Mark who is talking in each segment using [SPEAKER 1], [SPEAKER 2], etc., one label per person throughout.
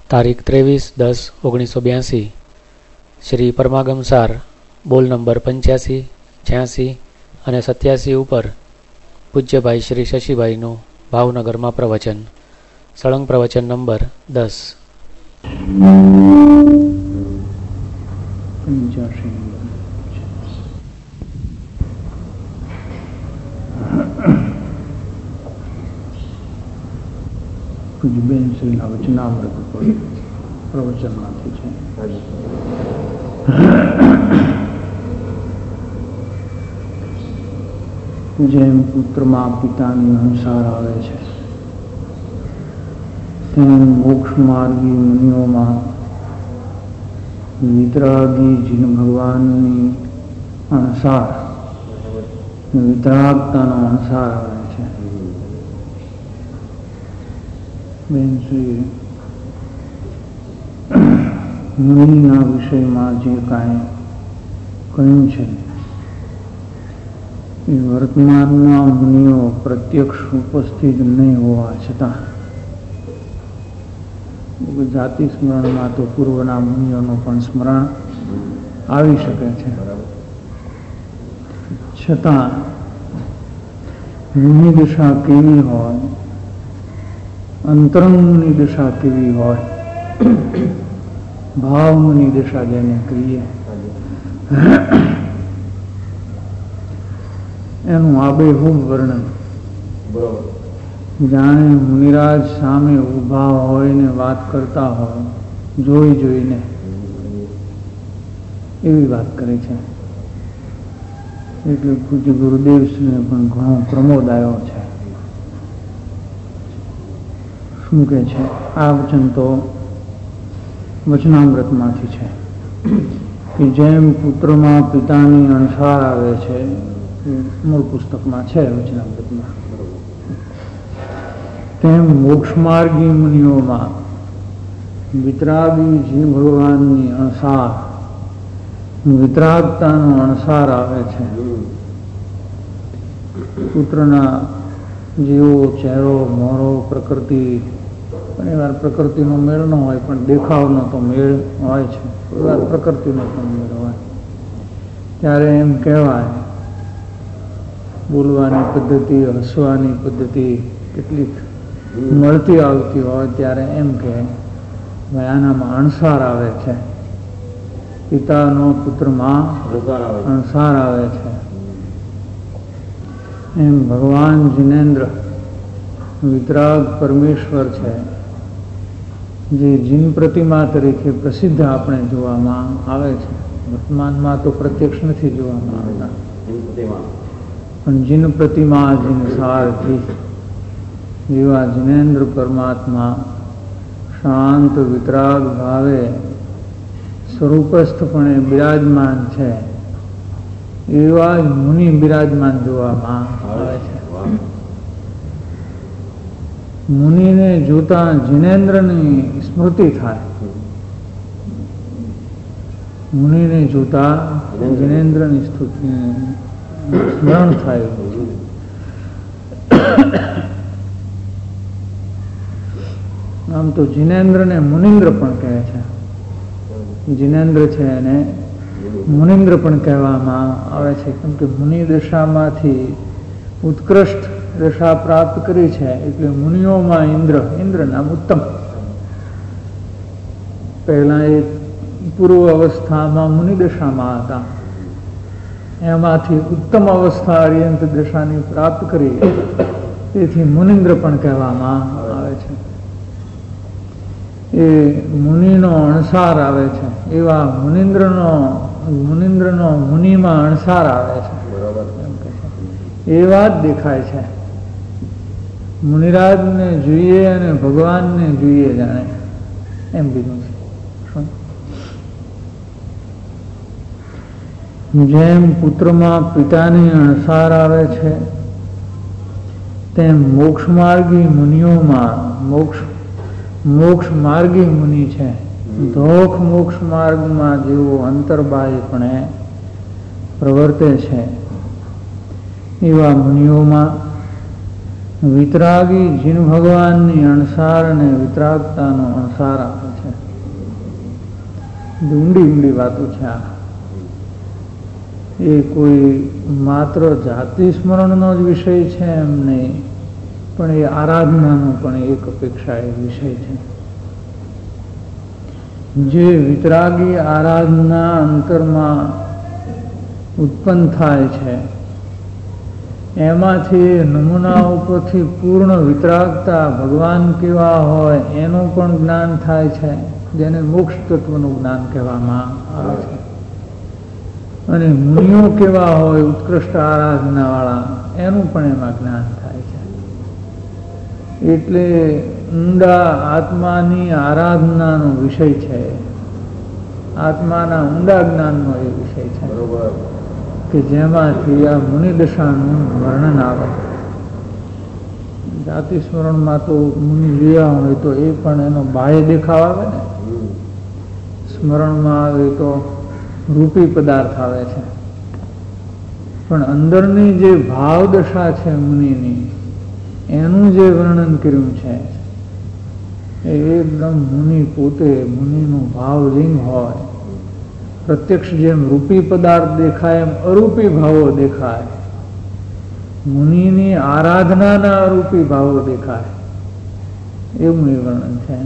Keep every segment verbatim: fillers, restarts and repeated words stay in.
[SPEAKER 1] તારીખ ત્રેવીસ દસ ઓગણીસો બ્યાસી શ્રી પરમાગમસાર બોલ નંબર પંચ્યાસી છ્યાસી અને સત્યાસી ઉપર પૂજ્યભાઈ શ્રી શશીભાઈનું ભાવનગરમાં પ્રવચન. સળંગ પ્રવચન નંબર દસ.
[SPEAKER 2] પૂજ્યબેન શ્રીના વચનામૃત પ્રવચનમાંથી છે. જેમ પુત્રમાં પિતાની અનુસાર આવે છે તેમ મોક્ષ માર્ગી મુનિઓમાં વિતરાગી જીન ભગવાનની અનુસાર વિતરાગતાનો અનુસાર આવે છે. બેન શ્રી મુનિના વિષયમાં જે કાંઈ કહ્યું છે એ વર્તમાનમાં મુનિઓ પ્રત્યક્ષ ઉપસ્થિત નહીં હોવા છતાં જાતિ સ્મરણમાં તો પૂર્વના મુનિઓનું પણ સ્મરણ આવી શકે છે. છતાં મુનિ દશા કેવી હોય, અંતરંગની દશા કેવી હોય, ભાવની દશા જેને કહીએ એનું આબેહૂબ વર્ણન જાણે મુનિરાજ સામે ઊભા હોય ને વાત કરતા હોય, જોઈ જોઈને એવી વાત કરે છે. એટલે પૂજ્ય ગુરુદેવશ્રીને પણ ઘણો પ્રમોદ આવ્યો છે. શું કે છે આ વચન? તો વચનામૃતમાંથી છે કે જેમ પુત્રમાં પિતાની અણસાર આવે છે, મૂળ પુસ્તકમાં છે વચનામૃતમાં, તેમ મોક્ષમાર્ગી મુનિઓમાં વિતરાગી જીવ ભગવાનની અણસાર વિતરાગતાનો અણસાર આવે છે. પુત્રના જેવો ચહેરો, મોરો, પ્રકૃતિ, ઘણી વાર પ્રકૃતિનો મેળ ન હોય પણ દેખાવનો તો મેળ હોય છે, કોઈ વાર પ્રકૃતિનો પણ મેળ હોય, ત્યારે એમ કહેવાય બોલવાની પદ્ધતિ, હસવાની પદ્ધતિ કેટલીક મળતી આવતી હોય ત્યારે એમ કે ભાઈ આનામાં અણસાર આવે છે, પિતાનો પુત્રમાં અણસાર આવે છે. એમ ભગવાન જિનેન્દ્ર વિતરાગ પરમેશ્વર છે, જે જીન પ્રતિમા તરીકે પ્રસિદ્ધ આપણે જોવામાં આવે છે. વર્તમાનમાં તો પ્રત્યક્ષ નથી જોવામાં આવતા, પણ જીન પ્રતિમા જીન સારથી જેવા જિનેન્દ્ર પરમાત્મા શાંત વિતરાગ ભાવે સ્વરૂપસ્થપણે બિરાજમાન છે, એવા જ મુનિ બિરાજમાન જોવામાં આવે છે. મુનિને જોતા જિનેન્દ્રની સ્મૃતિ થાય, મુનિને જોતા જિનેન્દ્રની સ્મરણ થાય. આમ તો જિનેન્દ્રને મુનિન્દ્ર પણ કહે છે. જિનેન્દ્ર છે એને મુનિન્દ્ર પણ કહેવામાં આવે છે, કેમ કે મુનિ દશામાંથી ઉત્કૃષ્ટ દશા પ્રાપ્ત કરી છે એટલે મુનિઓમાં ઇન્દ્ર, ઇન્દ્ર નામ ઉત્તમ. પહેલા એ પૂર્વ અવસ્થામાં મુનિ દશામાં હતા, એમાંથી ઉત્તમ અવસ્થા અર્યંત દશાની પ્રાપ્ત કરી, તેથી મુનિન્દ્ર પણ કહેવામાં આવે છે. એ મુનિનો અણસાર આવે છે, એવા મુનિન્દ્રનો મુનિન્દ્રનો મુનિમાં અણસાર આવે છે, એવા જ દેખાય છે. મુનિરાજને જોઈએ અને ભગવાનને જોઈએ જાણે એમ કીધું છે. જેમ પુત્રમાં પિતાની અણસાર આવે છે તેમ મોક્ષ માર્ગી મુનિઓમાં મોક્ષ મોક્ષ માર્ગી મુનિ છે, ધોખ મોક્ષ માર્ગમાં જેવો અંતર્બાહ્યપણે પ્રવર્તે છે એવા મુનિઓમાં વિતરાગી જીન ભગવાનની અણસાર અને વિતરાગતાનો અણસાર આપે છે. ઊંડી ઊંડી વાતો છે આ. એ કોઈ માત્ર જાતિ સ્મરણનો જ વિષય છે એમ નહીં, પણ એ આરાધનાનો પણ એક અપેક્ષા એ વિષય છે. જે વિતરાગી આરાધના અંતરમાં ઉત્પન્ન થાય છે એમાંથી નમૂના ઉપરથી પૂર્ણ વિતરાગતા ભગવાન કેવા હોય એનું પણ જ્ઞાન થાય છે, જેને મોક્ષ તત્વનું જ્ઞાન કહેવામાં આવે છે. અને મુનિઓ કેવા હોય ઉત્કૃષ્ટ આરાધના વાળા એનું પણ એમાં જ્ઞાન થાય છે. એટલે ઊંડા આત્માની આરાધનાનો વિષય છે, આત્માના ઊંડા જ્ઞાનનો એ વિષય છે કે જેમાંથી આ મુનિદશાનું વર્ણન આવે. જાતિ સ્મરણમાં તો મુનિ જોયા હોય તો એ પણ એનો બાહ્ય દેખાવ આવે ને, સ્મરણમાં આવે તો રૂપી પદાર્થ આવે છે, પણ અંદરની જે ભાવ દશા છે મુનિની એનું જે વર્ણન કર્યું છે એ એકદમ મુનિ પોતે મુનિનું ભાવલિંગ હોય. પ્રત્યક્ષ જેમ રૂપી પદાર્થ દેખાય એમ અરૂપી ભાવો દેખાય, મુનિની આરાધનાના અરૂપી ભાવો દેખાય, એવું એ વર્ણન છે.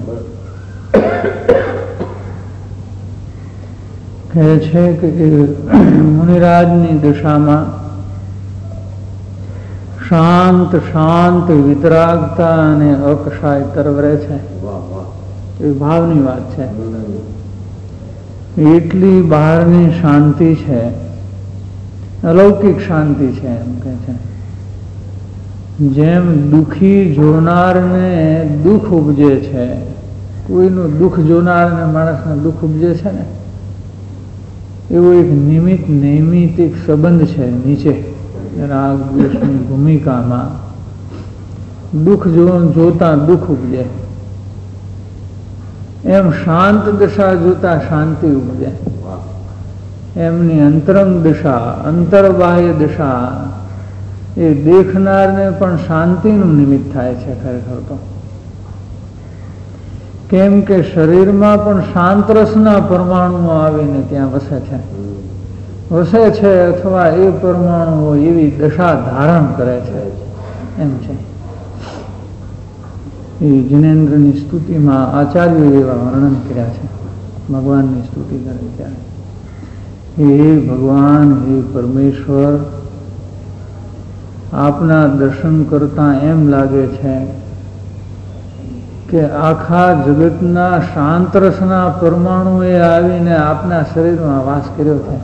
[SPEAKER 2] કહે છે કે મુનિરાજની દશામાં શાંત શાંત વિતરાગતા અને અકશાય તરવરે છે. એ ભાવની વાત છે. એટલી બહારની શાંતિ છે, અલૌકિક શાંતિ છે એમ કે છે. જેમ દુઃખી જોનારને દુઃખ ઉપજે છે, કોઈનું દુઃખ જોનારને માણસને દુઃખ ઉપજે છે ને, એવો એક નિમિત્ત નૈમિતિક સંબંધ છે નીચે રાગ દ્વેષની ભૂમિકામાં. દુઃખ જો જોતા દુઃખ ઉપજે, એમ શાંત દશા જોતા શાંતિ ઉપજે. એમની અંતરંગ દશા અંતર્બાહ્ય દશા એ દેખનારને પણ શાંતિનું નિમિત્ત થાય છે ખરેખર તો. કેમ કે શરીરમાં પણ શાંત રસના પરમાણુઓ આવીને ત્યાં વસે છે વસે છે અથવા એ પરમાણુઓ એવી દશા ધારણ કરે છે એમ છે. એ જિનેન્દ્રની સ્તુતિમાં આચાર્યો એવા વર્ણન કર્યા છે, ભગવાનની સ્તુતિ કરે ત્યારે. હે ભગવાન, હે પરમેશ્વર, આપના દર્શન કરતા એમ લાગે છે કે આખા જગતના શાંત રસના પરમાણુએ આવીને આપના શરીરમાં વાસ કર્યો છે.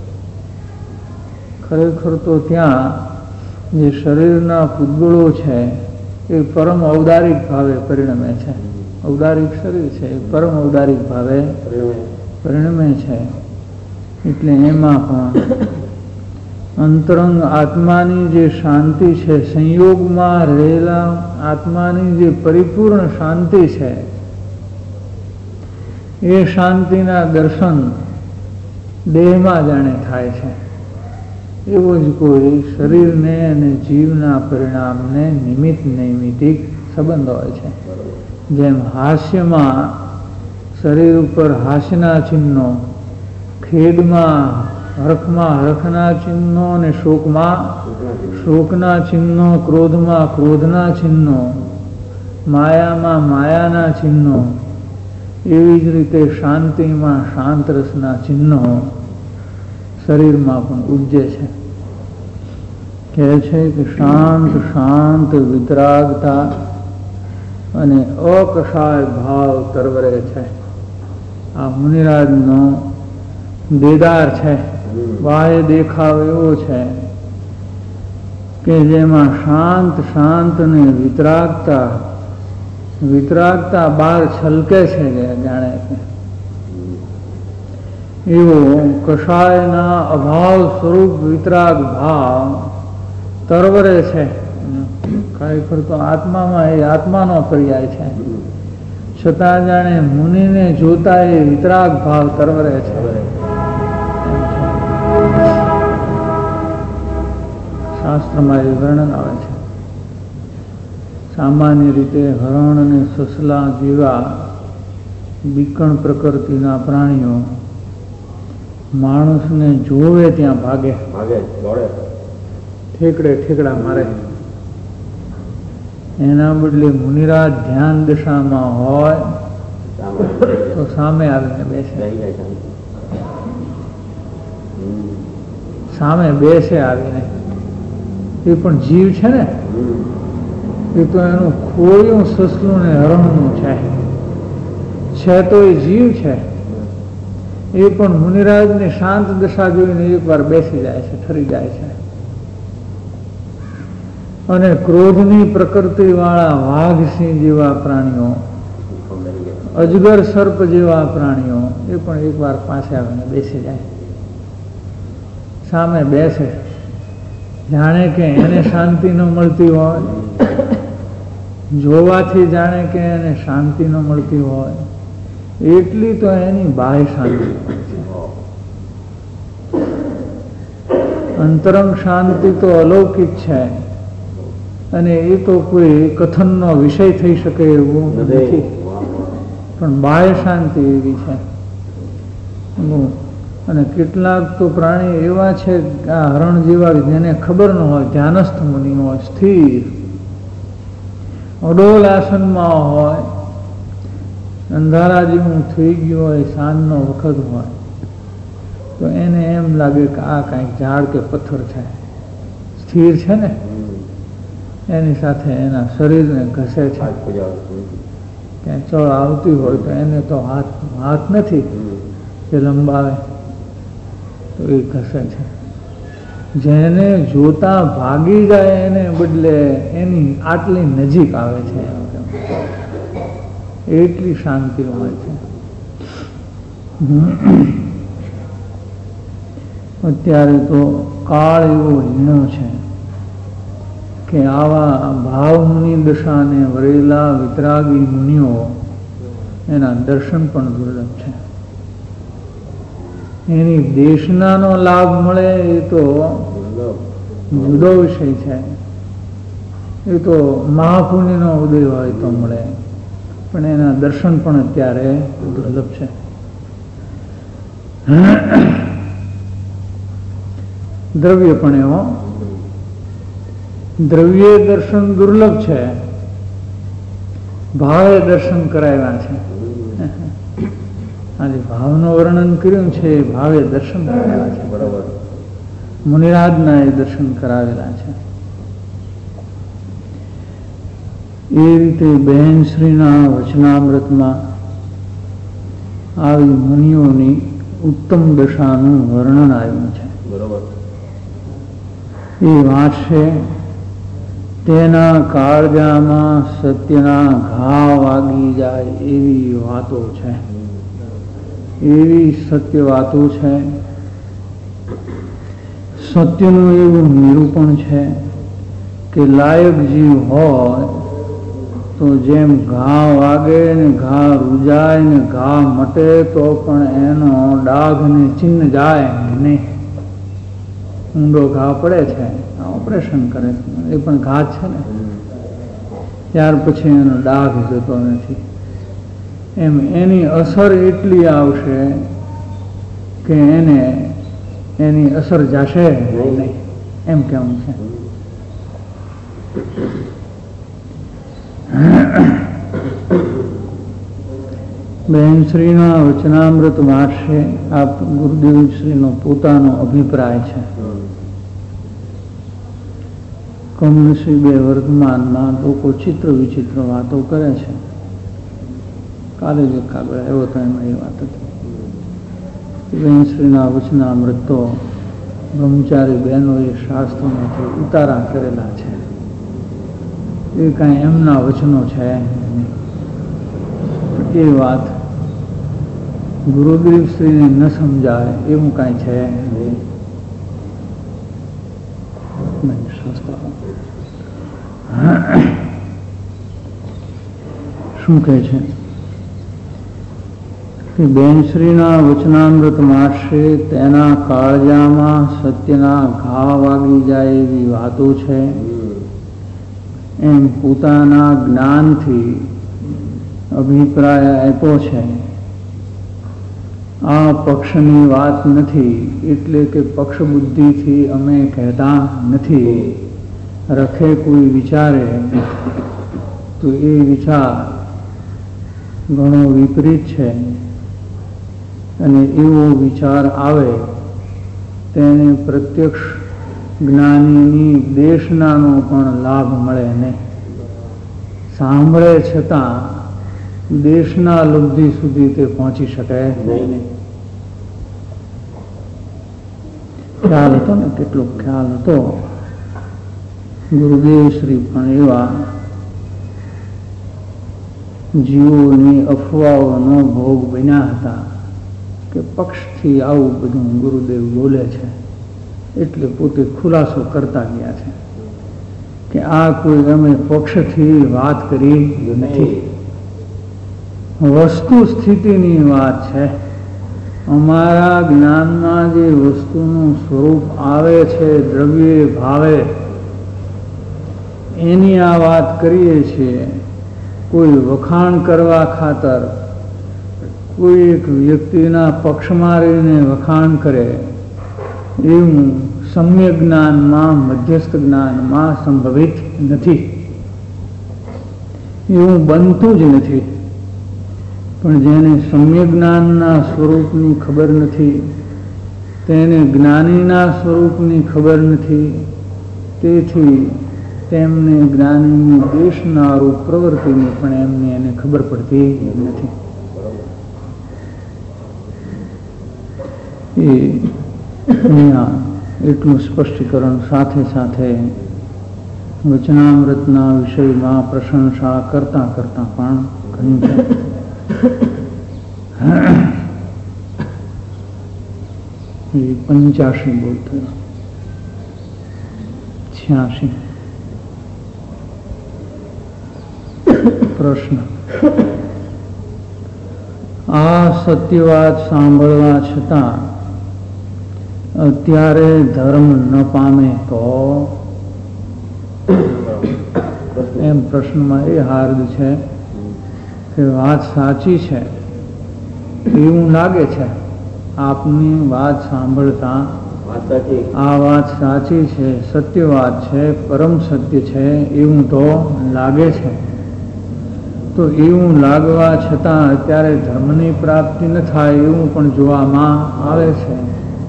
[SPEAKER 2] ખરેખર તો ત્યાં જે શરીરના પૂતગળો છે એ પરમ ઔદારિક ભાવે પરિણમે છે. ઔદારિક શરીર છે એ પરમ ઔદારિક ભાવે પરિણમે છે. એટલે એમાં પણ અંતરંગ આત્માની જે શાંતિ છે, સંયોગમાં રહેલા આત્માની જે પરિપૂર્ણ શાંતિ છે, એ શાંતિના દર્શન દેહમાં જાણે થાય છે. એવો જ કોઈ શરીરને અને જીવના પરિણામને નિમિત્ત નૈમિતિક સંબંધ હોય છે. જેમ હાસ્યમાં શરીર ઉપર હાસ્યના ચિહ્નો, ખેડમાં હરખમાં હરખના ચિહ્નો અને શોકમાં શોકના ચિહ્નો, ક્રોધમાં ક્રોધના ચિહ્નો, માયામાં માયાના ચિહ્નો, એવી જ રીતે શાંતિમાં શાંત રસના ચિહ્નો શરીરમાં પણ ઉપજે છે. કહે છે કે શાંત શાંત વિતરાગતા અને અકશાય ભાવ તરવરે છે. આ મુનિરાજનો દેદાર છે, બાહ્ય દેખાવ એવો છે કે જેમાં શાંત શાંત ને વિતરાગતા વિતરાગતા બહાર છલકે છે, જાણે કે એવો કષાયના અભાવ સ્વરૂપ વિતરાગ ભાવ તરવરે છે. ખરેખર તો આત્મામાં એ આત્માનો પર્યાય છે, છતાં જાણે મુનિને જોતા એ વિતરાગ ભાવ તરવરે છે. શાસ્ત્રમાં એ વર્ણન આવે છે. સામાન્ય રીતે હરણ અને સસલા જેવા બીકણ પ્રકૃતિના પ્રાણીઓ માણસને જોવે ત્યાં ભાગે
[SPEAKER 3] ભાગે દોડે,
[SPEAKER 2] ઠેકડે ઠેકડા મારે. એના બદલે મુનિરાજ ધ્યાન દશામાં હોય તો સામે આવીને બેસે, સામે બેસે આવીને. એ પણ જીવ છે ને, એ તો એનું ખોયું સસલું ને હરણનું છે છે તો એ જીવ છે. એ પણ મુનિરાજની શાંત દશા જોઈને એક વાર બેસી જાય છે, ઠરી જાય છે. અને ક્રોધની પ્રકૃતિ વાળા વાઘ સિંહ જેવા પ્રાણીઓ, અજગર સર્પ જેવા પ્રાણીઓ એ પણ એક વાર પાસે આવીને બેસી જાય, સામે બેસે. જાણે કે એને શાંતિ ન મળતી હોય, જોવાથી જાણે કે એને શાંતિ ન મળતી હોય, એટલી તો એની બાહ્ય શાંતિ હોય છે. અંતરંગ શાંતિ તો અલૌકિક છે, અને એ તો કોઈ કથનનો વિષય થઈ શકે એવું નથી, પણ બાહ્ય શાંતિ એવી છે. અને કેટલાક તો પ્રાણી એવા છે, આ હરણ જેવા, જેને ખબર ન હોય, ધ્યાનસ્થ મુનિ હોય, સ્થિર અડોલ આસનમાં હોય, અંધારા જેવું થઈ ગયું હોય, સાંજનો વખત હોય, તો એને એમ લાગે કે આ કાંઈક ઝાડ કે પથ્થર છે, સ્થિર છે ને, એની સાથે એના શરીરને ઘસે છે. ક્યાંય ચળ આવતી હોય તો એને તો હાથ હાથ નથી કે લંબાવે, તો એ ઘસે છે. જેને જોતા ભાગી જાય એને બદલે એની આટલી નજીક આવે છે, એટલી શાંતિ હોય છે. અત્યારે તો કાળ એવો હીણો છે કે આવા ભાવ મુનિ દશાને વરેલા વિતરાગી મુનિઓ, એના દર્શન પણ દુર્લભ છે. એની દેશનાનો લાભ મળે એ તો જુદો વિષય છે, એ તો મહાપુણ્યનો ઉદય હોય તો મળે, પણ એના દર્શન પણ અત્યારે દુર્લભ છે. દ્રવ્ય પણ એવો, દ્રવ્ય દર્શન દુર્લભ છે, ભાવે દર્શન કરાવ્યા છે. આજે ભાવનું વર્ણન કર્યું છે, ભાવે દર્શન કરાવ્યા છે. બરાબર, મુનિરાજના એ દર્શન કરાવેલા છે. એ રીતે બહેન શ્રીના વચનામૃતમાં આવી મુનિઓની ઉત્તમ દશાનું વર્ણન આવ્યું છે.
[SPEAKER 3] બરાબર,
[SPEAKER 2] એ વાંચશે તેના કાળજામાં સત્યના ઘા વાગી જાય એવી વાતો છે, એવી સત્ય વાતો છે. સત્યનું એવું નિરૂપણ છે કે લાયક જીવ હોય તો જેમ ઘા વાગે ને ઘા રૂજાય ને ઘા મટે તો પણ એનો ડાઘ ને ચિહ્ન જાય નહીં. ઊંડો ઘા પડે છે, ઓપરેશન કરે છે, એ પણ ઘા છે ને, ત્યાર પછી એનો ડાઘ જતો નથી. એમ એની અસર એટલી આવશે કે એને એની અસર જશે નહીં, એમ કેવું છે. બહેનશ્રીના વચનામૃત વાંચશે આ ગુરુદેવશ્રીનો પોતાનો અભિપ્રાય છે. કમનસિંહ બે વર્તમાનમાં લોકો ચિત્ર વિચિત્ર વાતો કરે છે. કાલે જ કાગળ એવો તો એમાં એ વાત હતી. બહેનશ્રીના વચનામૃત તો બ્રહ્મચારી બહેનોએ શાસ્ત્રોમાંથી ઉતારા કરેલા છે, એ કાંઈ એમના વચનો છે નહીં. એ વાત ગુરુદેવશ્રીને ન સમજાય એવું કાંઈ છે નહીં. શું કહે છે કે બેનશ્રીના વચનામૃત મારશે તેના કાળજામાં સત્યના ઘા વાગી જાય એવી વાતો છે. એમ પોતાના જ્ઞાનથી અભિપ્રાય આપ્યો છે આ પક્ષની વાત નથી, એટલે કે પક્ષ બુદ્ધિથી અમે કહેતા નથી. રખે કોઈ વિચારે તો એ વિચાર ઘણો વિપરીત છે, અને એવો વિચાર આવે તેને પ્રત્યક્ષ જ્ઞાનીની દેશનાનો પણ લાભ મળે નહીં. સાંભળે છતાં દેશના લબ્ધિ સુધી તે પહોંચી શકે નહીં. ખ્યાલ હતો ને, કેટલો ખ્યાલ હતો. ગુરુદેવ શ્રી પણ એવા જીવોની અફવાઓનો ભોગ બન્યા હતા કે પક્ષથી આવું બધું ગુરુદેવ બોલે છે, એટલે પોતે ખુલાસો કરતા ગયા છે કે આ કોઈ અમે પક્ષથી વાત કરી નથી, વસ્તુ સ્થિતિની વાત છે. અમારા જ્ઞાનમાં જે વસ્તુનું સ્વરૂપ આવે છે, દ્રવ્ય ભાવે, એની આ વાત કરીએ છીએ. કોઈ વખાણ કરવા ખાતર કોઈ એક વ્યક્તિના પક્ષમાં રહીને વખાણ કરે એવું સમ્યક જ્ઞાનમાં, મધ્યસ્થ જ્ઞાનમાં સંભવિત નથી, એવું બનતું જ નથી. પણ જેને સમ્યક જ્ઞાનના સ્વરૂપની ખબર નથી, તેને જ્ઞાનીના સ્વરૂપની ખબર નથી, તેથી તેમને જ્ઞાનીની દેશના રૂપ પ્રવૃત્તિની પણ એમને એને ખબર પડતી નથી. એ અહીંયા એટલું સ્પષ્ટીકરણ સાથે સાથે વચનામૃતના વિષયમાં પ્રશંસા કરતા કરતા પણ ઘણી છે. એ પંચ્યાસી બોલતો છ્યાસી પ્રશ્ન. આ સત્યવાદ સાંભળવા છતાં અત્યારે ધર્મ ન પામે તો? એમ પ્રશ્નમાં એ હાર્દ છે કે વાત સાચી છે એવું લાગે છે. આપની વાત સાંભળતા આ વાત સાચી છે, સત્ય વાત છે, પરમ સત્ય છે એવું તો લાગે છે. તો એવું લાગવા છતાં અત્યારે ધર્મની પ્રાપ્તિ ન થાય એવું પણ જોવામાં આવે છે.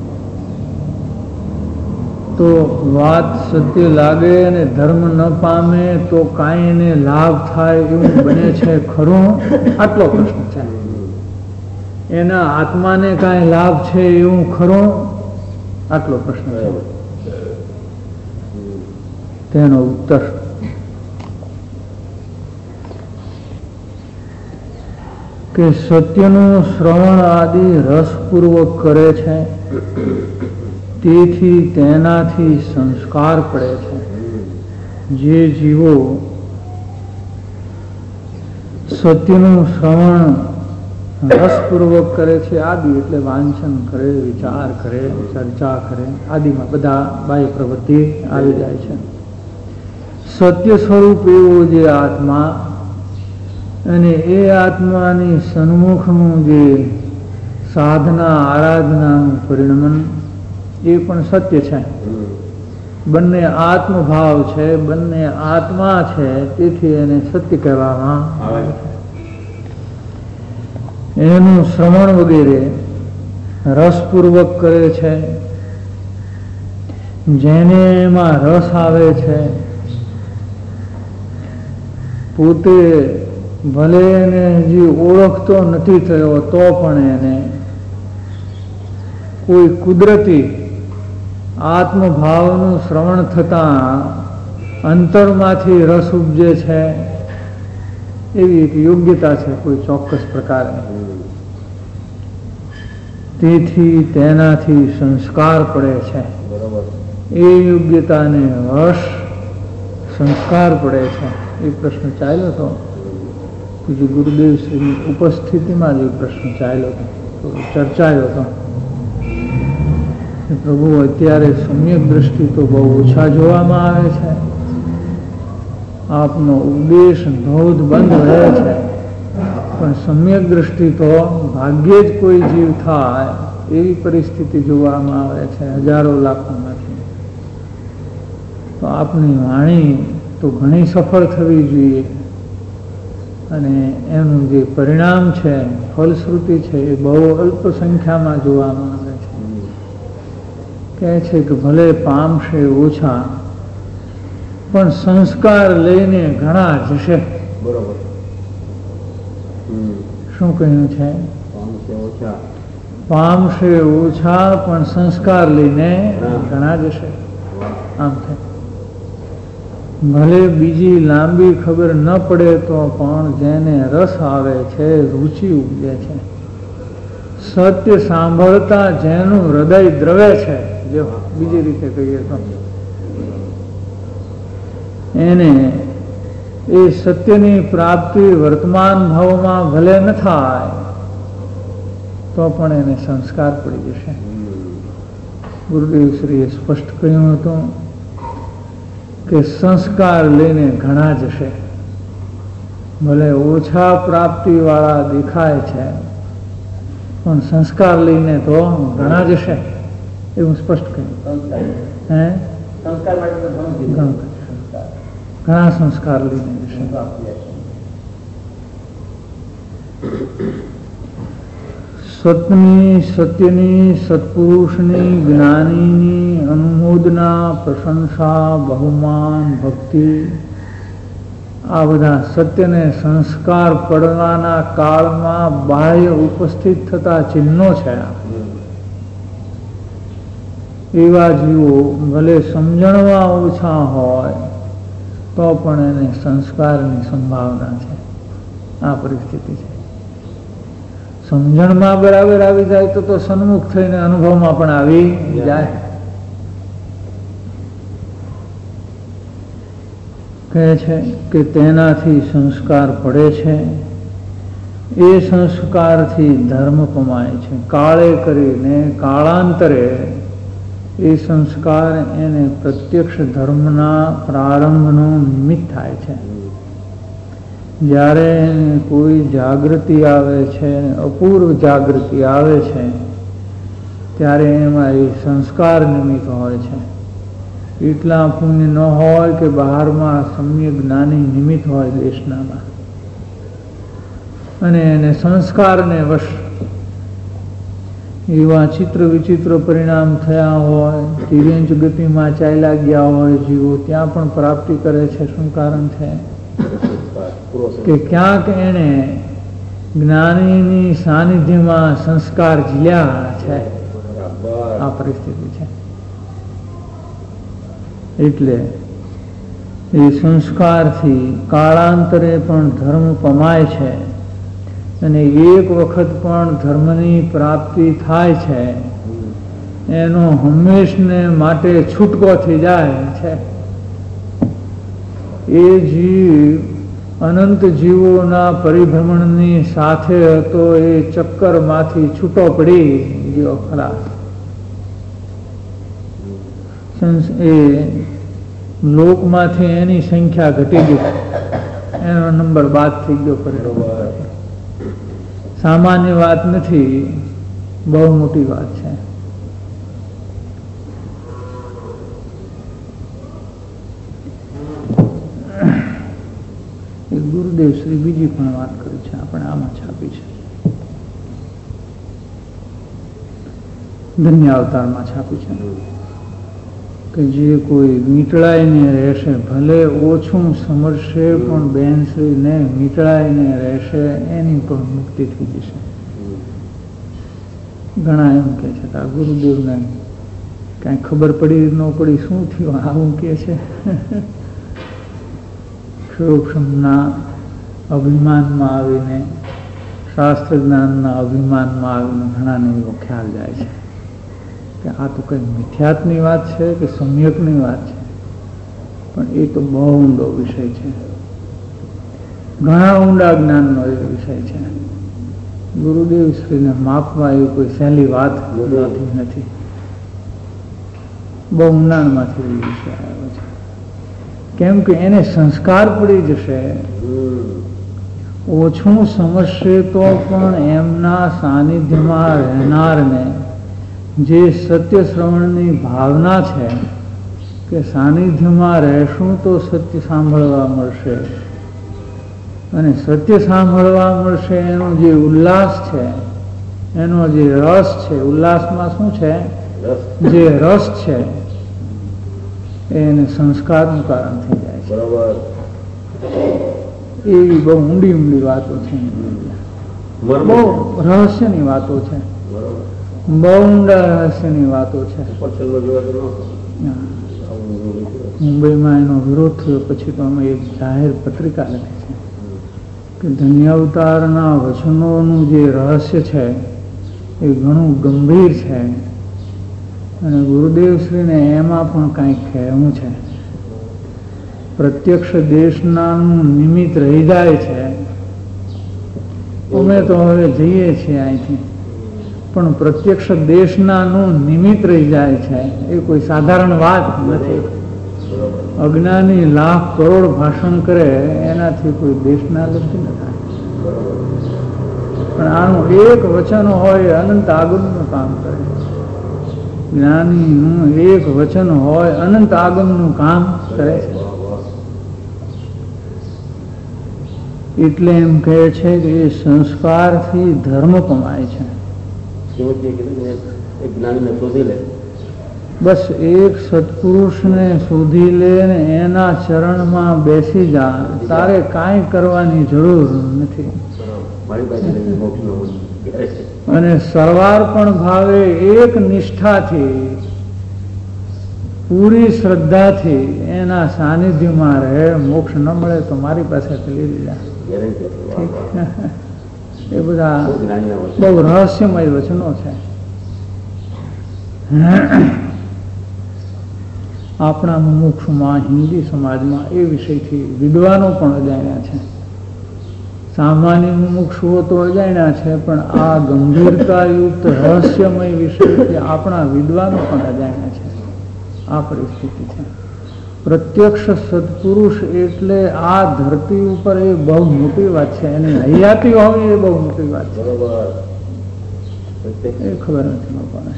[SPEAKER 2] તો વાત સત્ય લાગે અને ધર્મ ન પામે તો કાંઈ એને લાભ થાય એવું બને છે ખરું? આટલો પ્રશ્ન છે. એના આત્માને કાંઈ લાભ છે એવું ખરું? આટલો પ્રશ્ન છે. તેનો ઉત્તર કે સત્યનું શ્રવણ આદિ રસપૂર્વક કરે છે, તેથી તેનાથી સંસ્કાર પડે છે. જે જીવો સત્યનું શ્રવણ રસપૂર્વક કરે છે, આદિ એટલે વાંચન કરે, વિચાર કરે, ચર્ચા કરે, આદિમાં બધા બાહ્ય પ્રવૃત્તિ આવી જાય છે. સત્ય સ્વરૂપ એવો જે આત્મા અને એ આત્માની સન્મુખનું જે સાધના આરાધનાનું પરિણમન એ પણ સત્ય છે. બંને આત્મભાવ છે, બંને આત્મા છે, તેથી એને સત્ય કહેવામાં આવે છે. એનું શ્રવણ વગેરે રસપૂર્વક કરે છે. જેને એમાં રસ આવે છે, પોતે ભલે એને હજી ઓળખતો નથી થયો તો પણ એને કોઈ કુદરતી આત્મભાવનું શ્રવણ થતાં અંતરમાંથી રસ ઉપજે છે, એવી એક યોગ્યતા છે કોઈ ચોક્કસ પ્રકારે. તેથી તેનાથી સંસ્કાર પડે છે. એ યોગ્યતાને વશ સંસ્કાર પડે છે. એ પ્રશ્ન ચાલ્યો હતો જે ગુરુદેવ શ્રીની ઉપસ્થિતિમાં જ એ પ્રશ્ન ચાલ્યો હતો, ચર્ચાયો હતો. પ્રભુ અત્યારે સમ્યક દ્રષ્ટિ તો બહુ ઓછા જોવામાં આવે છે, આપનો ઉપદેશ ધોધ બંધ રહે છે, પણ સમ્યક દ્રષ્ટિ તો ભાગ્યે જ કોઈ જીવ થાય એવી પરિસ્થિતિ જોવામાં આવે છે હજારો લાખોમાંથી. તો આપની વાણી તો ઘણી સફળ થવી જોઈએ અને એનું જે પરિણામ છે, ફલશ્રુતિ છે, એ બહુ અલ્પ સંખ્યામાં જોવામાં આવે છે. કહે છે કે ભલે પામશે ઓછા પણ સંસ્કાર લઈને ઘણા જશે.
[SPEAKER 3] બરોબર.
[SPEAKER 2] શું કહ્યું છે?
[SPEAKER 3] પામશે ઓછા
[SPEAKER 2] પામશે ઓછા પણ સંસ્કાર લઈને ઘણા જશે. આમ થાય. ભલે બીજી લાંબી ખબર ન પડે તો પણ જેને રસ આવે છે, રુચિ ઉપજે છે, સત્ય સાંભળતા જેનું હૃદય દ્રવે છે, જો બીજી રીતે કહીએ તો એને એ સત્યની પ્રાપ્તિ વર્તમાન ભાવમાં ભલે ન થાય તો પણ એને સંસ્કાર પડી જશે. ગુરુદેવ શ્રીએ સ્પષ્ટ કહ્યું હતું કે સંસ્કાર લઈને ઘણા જશે. ભલે ઓછા પ્રાપ્તિ વાળા દેખાય છે પણ સંસ્કાર લઈને તો ઘણા જશે એવું સ્પષ્ટ કહ્યું. હે ઘણા સંસ્કાર લઈને જશે. સતની, સત્યની, સત્પુરુષની, જ્ઞાનીની અનુમોદના, પ્રશંસા, બહુમાન, ભક્તિ, આ બધા સત્યને સંસ્કાર પડવાના કાળમાં બાહ્ય ઉપસ્થિત થતા ચિહ્નો છે. એવા જીવો ભલે સમજણમાં ઓછા હોય તો પણ એને સંસ્કારની સંભાવના છે. આ પરિસ્થિતિ છે. સમજણમાં બરાબર આવી જાય તો તો સન્મુખ થઈને અનુભવમાં પણ આવી જાય. કહે છે કે તેનાથી સંસ્કાર પડે છે, એ સંસ્કારથી ધર્મ કમાય છે. કાળે કરીને કાળાંતરે એ સંસ્કાર એને પ્રત્યક્ષ ધર્મના પ્રારંભનું નિમિત્ત થાય છે. જ્યારે એને કોઈ જાગૃતિ આવે છે, અપૂર્વ જાગૃતિ આવે છે, ત્યારે એમાં એ સંસ્કાર નિમિત્ત હોય છે. એટલા પુણ્ય ન હોય કે બહારમાં સમ્યક જ્ઞાની નિમિત્ત હોય દેશનામાં, અને એને સંસ્કારને વશ એવા ચિત્ર વિચિત્ર પરિણામ થયા હોય, તિર્યંચ ગતિમાં ચાલ્યા ગયા હોય જીવો, ત્યાં પણ પ્રાપ્તિ કરે છે. શું કારણ છે? કે ક્યાંક એને જ્ઞાનીની સાનિધ્યમાં સંસ્કાર ઝીલ્યા છે. આ પરિસ્થિતિ છે. એટલે એ સંસ્કારથી કાળાંતરે પણ ધર્મ પમાય છે અને એક વખત પણ ધર્મની પ્રાપ્તિ થાય છે એનો હંમેશને માટે છૂટકો થઈ જાય છે. એ જીવ અનંત જીવોના પરિભ્રમણની સાથે હતો, એ ચક્કરમાંથી છૂટો પડી ગયો ખલાસ. એ લોકમાંથી એની સંખ્યા ઘટી ગઈ, એનો નંબર બાદ થઈ ગયો. બરોબર. સામાન્ય વાત નથી, બહુ મોટી વાત છે. ગુરુદેવ શ્રી બીજી પણ વાત કરી છે, આપણે આમાં છાપી છે, ધન્ય અવતારમાં છાપી છે કે જે કોઈ મીટળાઈને રહેશે, ભલે ઓછું સમજશે પણ બેનશ્રીને મીટળાઈને રહેશે, એની પણ મુક્તિ થઈ જશે. ઘણા એમ કે છે કે આ ગુરુદેવને કાંઈ ખબર પડી ન પડી, શું થયું આવું કે છે. ક્ષોક્ષમના અભિમાનમાં આવીને, શાસ્ત્ર જ્ઞાનના અભિમાનમાં આવીને ઘણાને એવો ખ્યાલ જાય છે કે આ તો કંઈ મિથ્યાત્વની વાત છે કે સમ્યકની વાત છે. પણ એ તો બહુ ઊંડો વિષય છે, ઘણા ઊંડા જ્ઞાનનો એ વિષય છે. ગુરુદેવ શ્રીને માપવા એવી કોઈ સહેલી વાત નથી. બહુ ઊંડાણમાંથી એ વિષય આવ્યો છે. કેમ કે એને સંસ્કાર પડી જશે, ઓછું સમજશે તો પણ એમના સાનિધ્યમાં રહેનારને જે સત્ય શ્રવણની ભાવના છે કે સાનિધ્યમાં રહેશું તો સત્ય સાંભળવા મળશે અને સત્ય સાંભળવા મળશે એનો જે ઉલ્લાસ છે, એનો જે રસ છે, ઉલ્લાસમાં શું છે, જે રસ છે એને સંસ્કારનું કારણ થઈ જાય છે. બરાબર. એવી બહુ ઊંડી ઊંડી વાતો છે, બહુ રહસ્યની વાતો છે, બહુ ઊંડા રહસ્યની વાતો છે. મુંબઈમાં એનો વિરોધ થયો પછી તો અમે એક જાહેર પત્રિકા લખી છે કે ધન્ય અવતારના વચનોનું જે રહસ્ય છે એ ઘણું ગંભીર છે અને ગુરુદેવશ્રીને એમાં પણ કંઈક કહેવું છે. પ્રત્યક્ષ દેશનાનું નિમિત્ત રહી જાય છે. અમે તો હવે જઈએ છીએ અહીંથી, પણ પ્રત્યક્ષ દેશનાનું નિમિત્ત રહી જાય છે એ કોઈ સાધારણ વાત નથી. અજ્ઞાની લાખ કરોડ ભાષણ કરે એનાથી કોઈ દેશના લક્ષી ન થાય, પણ આનું એક વચન હોય અનંત આગમનું કામ કરે. જ્ઞાનીનું એક વચન હોય અનંત આગમનું કામ કરે છે. એટલે એમ કહે છે કે એ સંસ્કારથી ધર્મ કમાય છે. બસ એક સત્પુરુષને શોધી લે ને એના ચરણમાં બેસી જા, તારે કાંઈ કરવાની જરૂર નથી. અને સર્વાર્પણ ભાવે એક નિષ્ઠાથી પૂરી શ્રદ્ધાથી એના સાનિધ્યમાં રહે. મોક્ષ ન મળે તો મારી પાસેથી લઈ લીધા. એ બધા બહુ રહસ્યમય વચનો છે. આપણા મુમુક્ષુમાં હિન્દી સમાજમાં એ વિષયથી વિદ્વાનો પણ અજાણ્યા છે. સામાન્ય મુમુક્ષુઓ તો અજાણ્યા છે, પણ આ ગંભીરતાયુક્ત રહસ્યમય વિષયથી આપણા વિદ્વાનો પણ અજાણ્યા છે. આ પરિસ્થિતિ છે. પ્રત્યક્ષ સત્પુરુષ એટલે આ ધરતી ઉપર એ બહુ મોટી વાત છે. એની હયાતી હોવી એ બહુ મોટી વાત છે. એ ખબર નથી લોકોને.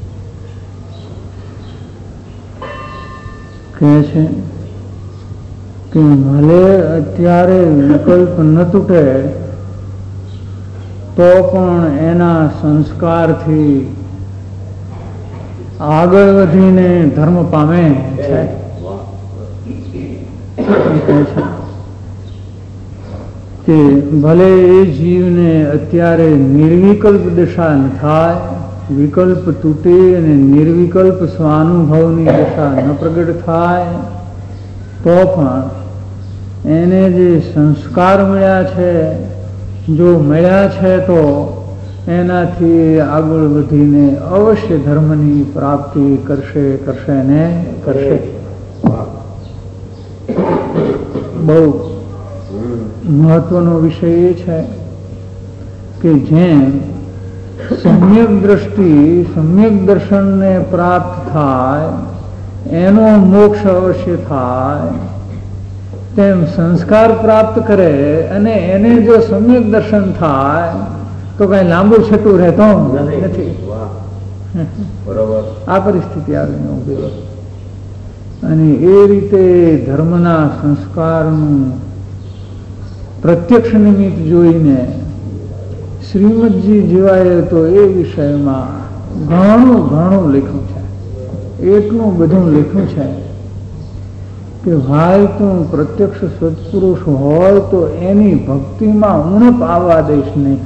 [SPEAKER 2] કહે છે કે ભલે અત્યારે વિકલ્પ ન તૂટે તો પણ એના સંસ્કારથી આગળ વધીને ધર્મ પામે છે. કે ભલે એ જીવને અત્યારે નિર્વિકલ્પ દશા ન થાય, વિકલ્પ તૂટે અને નિર્વિકલ્પ સ્વાનુભવની દશા ન પ્રગટ થાય, તો પણ એને જે સંસ્કાર મળ્યા છે, જો મળ્યા છે તો એનાથી આગળ વધીને અવશ્ય ધર્મની પ્રાપ્તિ કરશે કરશે ને કરશે. બહુ મહત્વનો વિષય એ છે કે જેમ સમ્યક દ્રષ્ટિ સમ્યક દર્શનને પ્રાપ્ત થાય એનો મોક્ષ અવશ્ય થાય, તેમ સંસ્કાર પ્રાપ્ત કરે અને એને જો સમ્યક દર્શન થાય તો કઈ લાંબુ છેટું રહેતો નથી. આ પરિસ્થિતિ આવીને ઉભી. અને એ રીતે ધર્મના સંસ્કારનું પ્રત્યક્ષ નિમિત્ત જોઈને શ્રીમદજી જીવાએ તો એ વિષયમાં ઘણું ઘણું લખ્યું છે. એટલું બધું લખ્યું છે કે ભાઈ તું પ્રત્યક્ષ સત્પુરુષ હોય તો એની ભક્તિમાં ઉણપ આવવા દઈશ નહીં,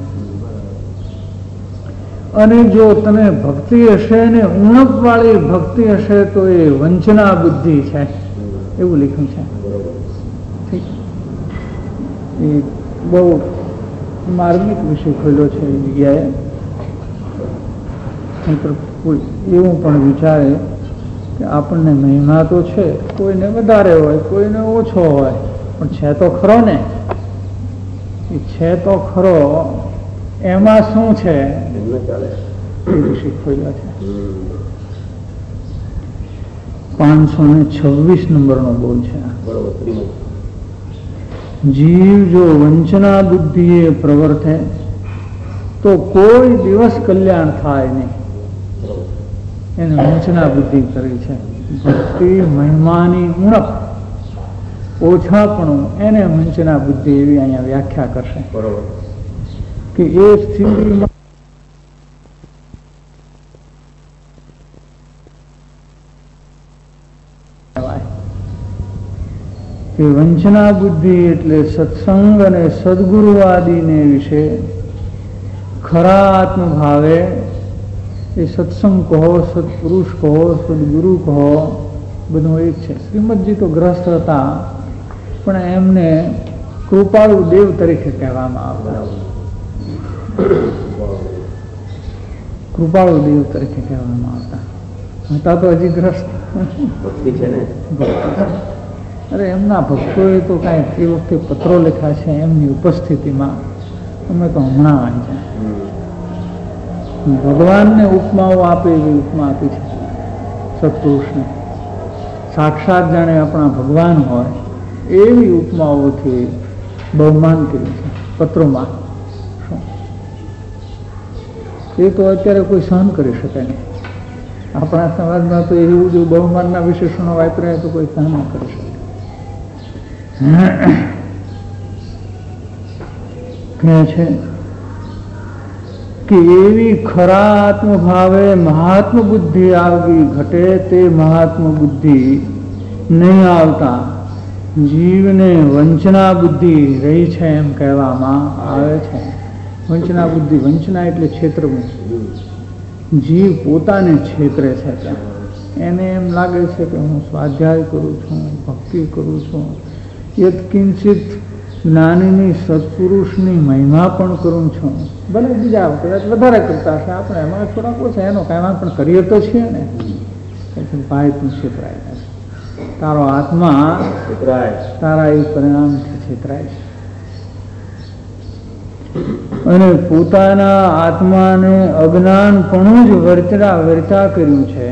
[SPEAKER 2] અને જો તને ભક્તિ હશે ને ઉણપ વાળી ભક્તિ હશે તો એ વંચના બુદ્ધિ છે, એવું લખ્યું છે. ઠીક, એ બહુ માર્મિક વિષય ખોલ્યો છે એ જગ્યાએ. કોઈ એવું પણ વિચારે કે આપણને મહિમા તો છે, કોઈને વધારે હોય કોઈને ઓછો હોય, પણ છે તો ખરો ને. એ છે તો ખરો, એમાં શું છે એ વિષય ખોલ્યો છે. પાંચસો ને છવ્વીસ નંબરનો બોલ છે. જીવ જો વંચના બુદ્ધિએ પ્રવર્તે તો કોઈ દિવસ કલ્યાણ થાય નહીં. એને વંચના બુદ્ધિ કરી છે. ભક્તિ મહિમાની ઉણપ, ઓછાપણું, એને વંચના બુદ્ધિ એવી અહીંયા વ્યાખ્યા કરશે. બરોબર કે એ સ્થિતિમાં કે વંચના બુદ્ધિ એટલે સત્સંગ અને સદગુરુ આદિને વિશે ખરા આત્મભાવે, એ સત્સંગ કહો, સત્પુરુષ કહો, સદગુરુ કહો, બધું એક છે. શ્રીમદજી તો ગ્રસ્ત હતા, પણ એમને કૃપાળુ દેવ તરીકે કહેવામાં આવતા. કૃપાળુ દેવ તરીકે કહેવામાં આવતા હતા તો હજી ગ્રસ્ત ભક્તિ છે ને. અરે એમના ભક્તોએ તો કાંઈ તે વખતે પત્રો લખ્યા છે એમની ઉપસ્થિતિમાં, અમે તો હમણાં આવી જાય. ભગવાનને ઉપમાઓ આપે એવી ઉપમા આપી છે સત્પુરુષને. સાક્ષાત જાણે આપણા ભગવાન હોય એવી ઉપમાઓથી બહુમાન કર્યું છે પત્રોમાં. એ તો અત્યારે કોઈ સહન કરી શકે નહીં. આપણા સમાજમાં તો એવું જો બહુમાનના વિશેષણો વાપરે તો કોઈ સહન ન કરી શકે. કહે છે કે એવી ખરા આત્મભાવે મહાત્મ બુદ્ધિ આવવી ઘટે તે મહાત્મ બુદ્ધિ નહીં આવતા જીવને વંચના બુદ્ધિ રહી છે એમ કહેવામાં આવે છે. વંચના બુદ્ધિ, વંચના એટલે છેતરવું. જીવ પોતાને છેતરે છે. એને એમ લાગે છે કે હું સ્વાધ્યાય કરું છું, ભક્તિ કરું છું, યત્કિંચિત જ્ઞાનીની સત્પુરુષની મહિમા પણ કરું છું. ભલે બીજા કદાચ વધારે કરતા હશે, આપણે એમાં થોડાક ઓછા, એનો કાંઈ પણ કરીએ તો છીએ ને. ભાઈ તું છેતરાય છે, તારો આત્મા તારા એ પરિણામથી છેતરાય છે. અને પોતાના આત્માને અજ્ઞાનપણું જ વર્તા વર્તા કર્યું છે.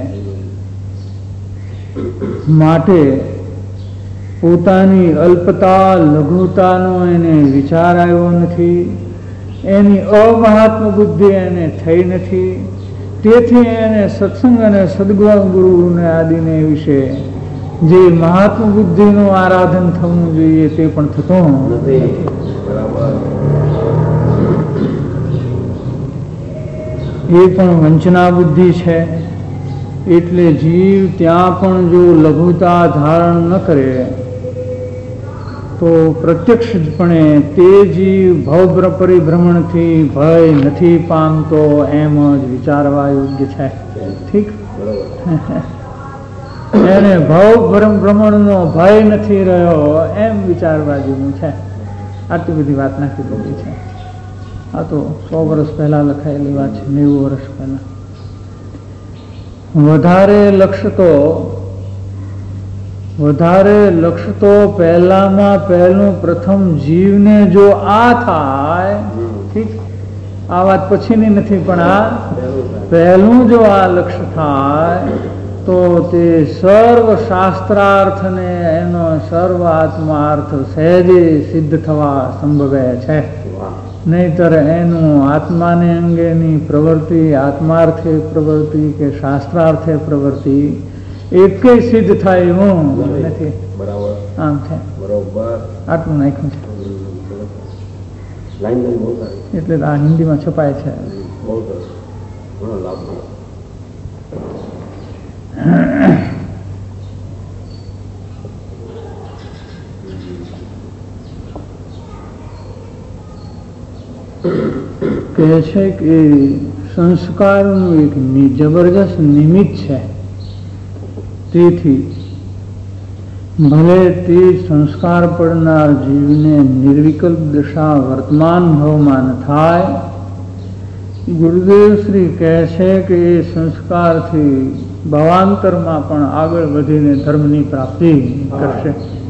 [SPEAKER 2] માટે પોતાની અલ્પતા લઘુતાનો એને વિચાર આવ્યો નથી, એની અમહાત્મ બુદ્ધિ એને થઈ નથી. તેથી એને સત્સંગ અને સદગુરુને આદિને વિશે જે મહાત્મ બુદ્ધિનું આરાધન થવું જોઈએ તે પણ થતું નથી. એ પણ વંચના બુદ્ધિ છે. એટલે જીવ ત્યાં પણ જો લઘુતા ધારણ ન કરે તો પ્રત્યક્ષપણે તે જીવ ભવ પરિભ્રમણથી ભય નથી પામતો એમ જ વિચારવા યોગ્ય છે. ઠીક, એને ભવ ભ્રમણનો ભય નથી રહ્યો એમ વિચારવા જેવું છે. આટલી બધી વાત નાખી દીધી છે. આ તો સો વર્ષ પહેલા લખાયેલી વાત છે, નેવું વર્ષ પહેલા. વધારે લક્ષ્ય તો વધારે લક્ષ્ય તો પહેલામાં પહેલું પ્રથમ જીવને જો આ થાય, ઠીક, આ વાત પછીની નથી, પણ આ પહેલું જો આ લક્ષ્ય થાય તો તે સર્વ શાસ્ત્રાર્થને એનો સર્વ આત્માર્થ સહેજે સિદ્ધ થવા સંભવે છે. નહીતર એનું આત્માને અંગેની પ્રવૃત્તિ, આત્માર્થે પ્રવૃત્તિ કે શાસ્ત્રાર્થે પ્રવૃત્તિ એકેય સિદ્ધ થાય એવું નથી. આમ છે, આટલું નાખ્યું છે. એટલે આ હિન્દીમાં છપાય છે. કહે છે કે સંસ્કારનું એક જબરજસ્ત નિમિત્ત છે. તેથી ભલે તે સંસ્કાર પડનાર જીવને નિર્વિકલ્પ દશા વર્તમાન ભવમાં ન થાય. ગુરુદેવ શ્રી કહે છે કે એ સંસ્કારથી ભાવાંતરમાં પણ આગળ વધીને ધર્મની પ્રાપ્તિ કરશે.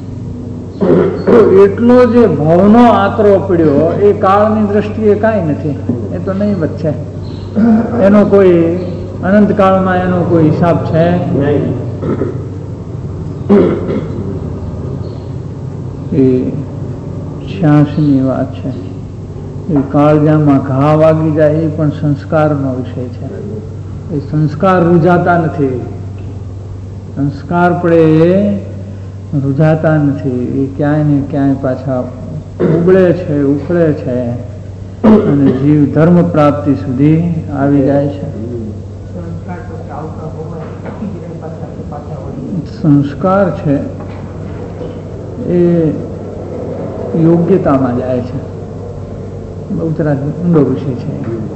[SPEAKER 2] એટલો જે ભાવનો આતરો પડ્યો એ કાળની દ્રષ્ટિએ કાંઈ નથી, એ તો નહીવત છે. એનો કોઈ અનંત કાળમાં એનો કોઈ હિસાબ છે નહીં. એ છ્યાસીની વાત છે. એ કાળજામાં ઘા વાગી જાય એ પણ સંસ્કારનો વિષય છે. એ સંસ્કાર રૂઝાતા નથી. સંસ્કાર પડે એ રૂઝાતા નથી. એ ક્યાંય ને ક્યાંય પાછા ઉબળે છે, ઉખળે છે અને જીવ ધર્મ પ્રાપ્તિ સુધી આવી જાય છે. સંસ્કાર છે એ યોગ્યતામાં જાય છે. બહુ જરા ઊંડો વિષય છે.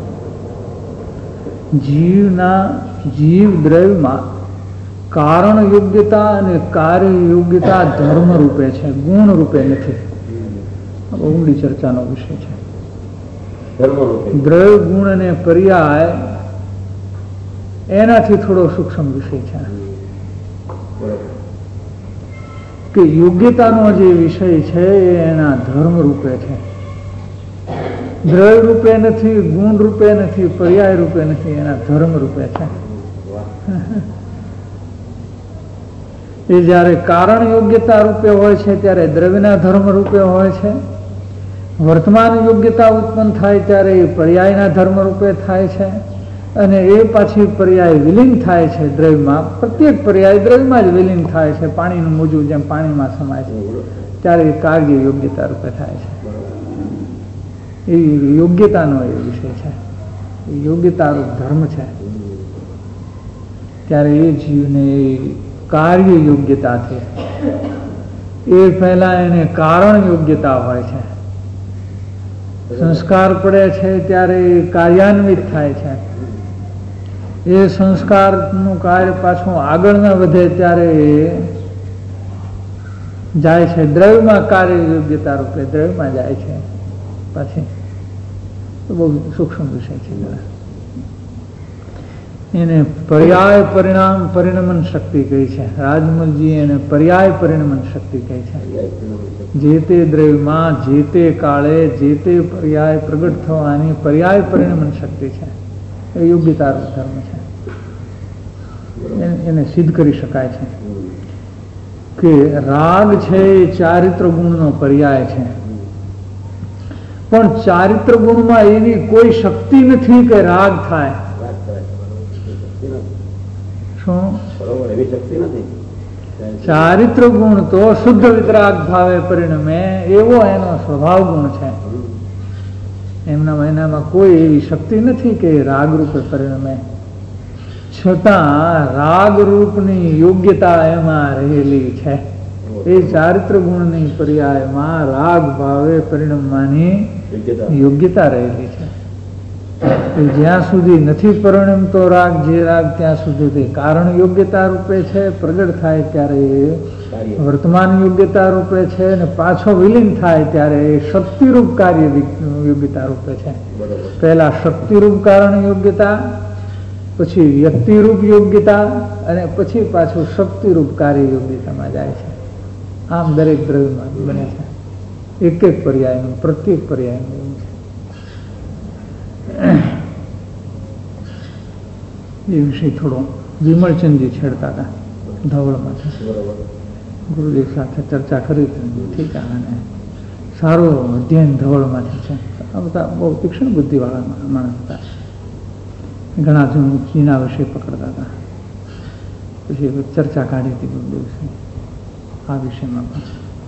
[SPEAKER 2] જીવના જીવ દ્રવ્યમાં કારણ યોગ્યતા અને કાર્ય યોગ્યતા ધર્મ રૂપે છે, ગુણ રૂપે નથી. ઊંડી ચર્ચાનો વિષય છે. દ્રવ્ય ગુણ અને પર્યાય એનાથી થોડો સૂક્ષ્મ વિષય છે કે યોગ્યતાનો જે વિષય છે એ એના ધર્મ રૂપે છે. દ્રવ્ય રૂપે નથી, ગુણ રૂપે નથી, પર્યાય રૂપે નથી, એના ધર્મ રૂપે છે. એ જ્યારે કારણ યોગ્યતા રૂપે હોય છે ત્યારે દ્રવ્યના ધર્મ રૂપે હોય છે. વર્તમાન યોગ્યતા ઉત્પન્ન થાય ત્યારે એ પર્યાયના ધર્મ રૂપે થાય છે અને એ પાછી પર્યાય વિલીન થાય છે દ્રવ્યમાં. પ્રત્યેક પર્યાય દ્રવ્યમાં જ વિલીન થાય છે. પાણીનું મોજું જેમ પાણીમાં સમાય છે ત્યારે એ કાર્ય યોગ્યતા રૂપે થાય છે. એ યોગ્યતાનો એ વિષય છે. એ યોગ્યતારૂપ ધર્મ છે. ત્યારે એ જીવને કાર્ય યોગ્યતાથી એ પહેલા એને કારણ યોગ્યતા હોય છે. સંસ્કાર પડે છે ત્યારે એ કાર્યાન્વિત થાય છે. એ સંસ્કારનું કાર્ય પાછું આગળ ન વધે ત્યારે એ જાય છે દ્રવ્યમાં, કાર્ય યોગ્યતા રૂપે દ્રવ્યમાં જાય છે. પછી બહુ સૂક્ષ્મ વિષય છે. એને પર્યાય પરિણામ પરિણમન શક્તિ કહી છે. રાજમલજી એને પર્યાય પરિણમન શક્તિ કહી છે. જે તે દ્રવ્યમાં જે તે કાળે જે તે પર્યાય પ્રગટ થવાની પર્યાય પરિણમન શક્તિ છે. એ યોગ્યતા ધર્મ છે. એને સિદ્ધ કરી શકાય છે કે રાગ છે એ ચારિત્ર ગુણનો પર્યાય છે. પણ ચારિત્ર ગુણમાં એની કોઈ શક્તિ નથી કે રાગ થાય. શું ચારિત્ર ગુણ તો શુદ્ધ વિતરાગ ભાવે પરિણમે એવો એનો સ્વભાવ ગુણ છે. એમના એનામાં કોઈ એવી શક્તિ નથી કે રાગ રૂપે પરિણમે. છતાં રાગ રૂપની યોગ્યતા એમાં રહેલી છે. એ ચારિત્ર ગુણની પર્યાયમાં રાગ ભાવે પરિણમવાની યોગ્યતા રહેલી છે. જ્યાં સુધી નથી પરિણમતો રાગ, જે રાગ ત્યાં સુધી તે કારણ યોગ્યતા રૂપે છે. પ્રગટ થાય ત્યારે વર્તમાન યોગ્યતા રૂપે છે અને પાછો વિલીન થાય ત્યારે એ શક્તિરૂપ કાર્ય યોગ્યતા રૂપે છે. પહેલા શક્તિરૂપ કારણ યોગ્યતા, પછી વ્યક્તિરૂપ યોગ્યતા અને પછી પાછું શક્તિરૂપ કાર્ય યોગ્યતામાં જાય છે. આમ દરેક દ્રવ્યમાં બને છે. એક એક પર્યાયનું, પ્રત્યેક પર્યાયનું એવું છે. એ વિષય થોડો વિમળચંદજી છેડતા હતા ધવળમાંથી. ગુરુજી સાથે ચર્ચા કરી ઠીક. અને સારું અધ્યયન ધવળમાંથી છે. આ બધા બહુ તીક્ષ્ણ બુદ્ધિવાળા માણસ હતા. ઘણા જૂનું ચીના વિષય પકડતા હતા. પછી ચર્ચા કાઢી હતી બહુ દિવસે આ વિષયમાં પણ.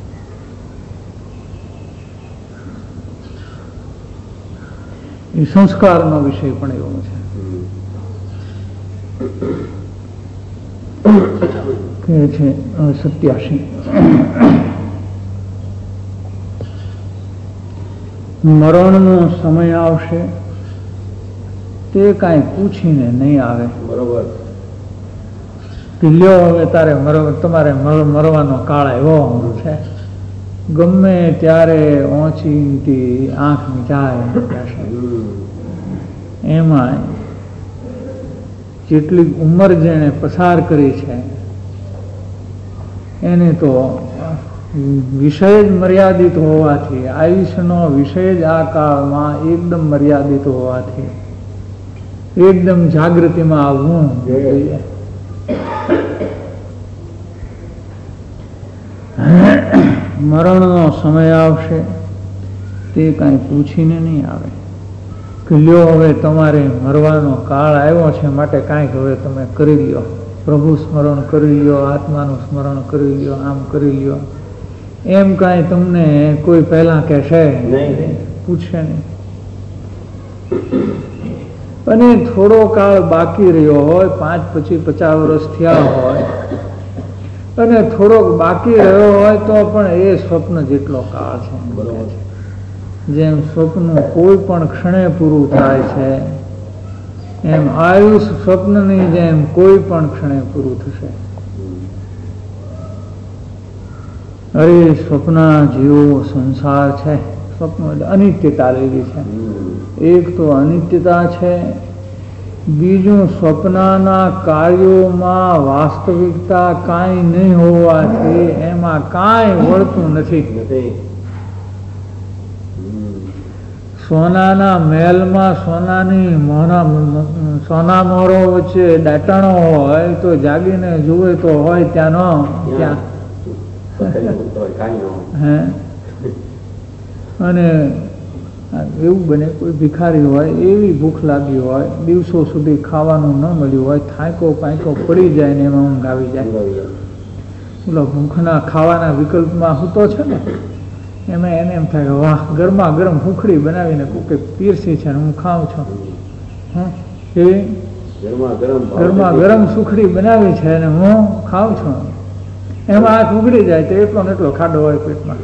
[SPEAKER 2] એ સંસ્કારનો વિષય પણ એવો છે કે છે સત્યાસી મરણનો સમય આવશે તે કાંઈ પૂછીને નહીં આવે. બરોબર. લ્યો હવે તારે તમારે મરવાનો કાળ આવ્યો છે. ગમે ત્યારે ઓચિંતી આંખ મીચાય. એમાં જેટલી ઉંમર જેણે પસાર કરી છે એને તો વિષય જ મર્યાદિત હોવાથી, આયુષ્યનો વિષય જ આ કાળમાં એકદમ મર્યાદિત હોવાથી એકદમ જાગૃતિમાં આવવું જોઈએ. મરણનો સમય આવશે તે કાંઈ પૂછીને નહીં આવે કે લ્યો હવે તમારે મરવાનો કાળ આવ્યો છે, માટે કાંઈક હવે તમે કરી લ્યો, પ્રભુ સ્મરણ કરી લ્યો, આત્માનું સ્મરણ કરી લ્યો, આમ કરી લ્યો, એમ કાંઈ તમને કોઈ પહેલા કહેશે પૂછશે નહીં. અને થોડો કાળ બાકી રહ્યો હોય, પાંચ પછી પચાસ વર્ષ થયા હોય અને થોડોક બાકી રહ્યો હોય તો પણ એ સ્વપ્ન જેટલો કાળ છે. જેમ સ્વપ્ન કોઈ પણ ક્ષણે પૂરું થાય છે એમ આયુષ સ્વપ્નની જેમ કોઈ પણ ક્ષણે પૂરું થશે. અરે સ્વપ્ન જેવો સંસાર છે. સ્વપ્ન એટલે અનિત્યતા લેવી છે. એક તો અનિત્યતા છે, બીજું સ્વપ્નના કાર્યોમાં વાસ્તવિકતા કાંઈ નહીં હોવાથી એમાં કાંઈ વળતું નથી. સોનાના મહેલમાં સોનાની મોના સોના મોરો વચ્ચે દાટાણો હોય તો જાગીને જુએ તો હોય ત્યાં ન ત્યાં હે. અને એવું બને કોઈ ભિખારી હોય, એવી ભૂખ લાગી હોય, દિવસો સુધી ખાવાનું ન મળ્યું હોય, થાંકો પાંકો પડી જાય ને એમાં ઊંઘ આવી જાય. બોલો ભૂખના ખાવાના વિકલ્પમાં હું તો છે ને એમાં એને એમ થાય વાહ ગરમા ગરમ હુખડી બનાવીને કોકે પીરસી છે ને હું ખાઉં છું. હા એ ગરમા ગરમ સુખડી બનાવી છે ને હું ખાઉં છું. એમાં હાથ ઉઘડી જાય તો એટલો ને એટલો ખાડો હોય પેટમાં.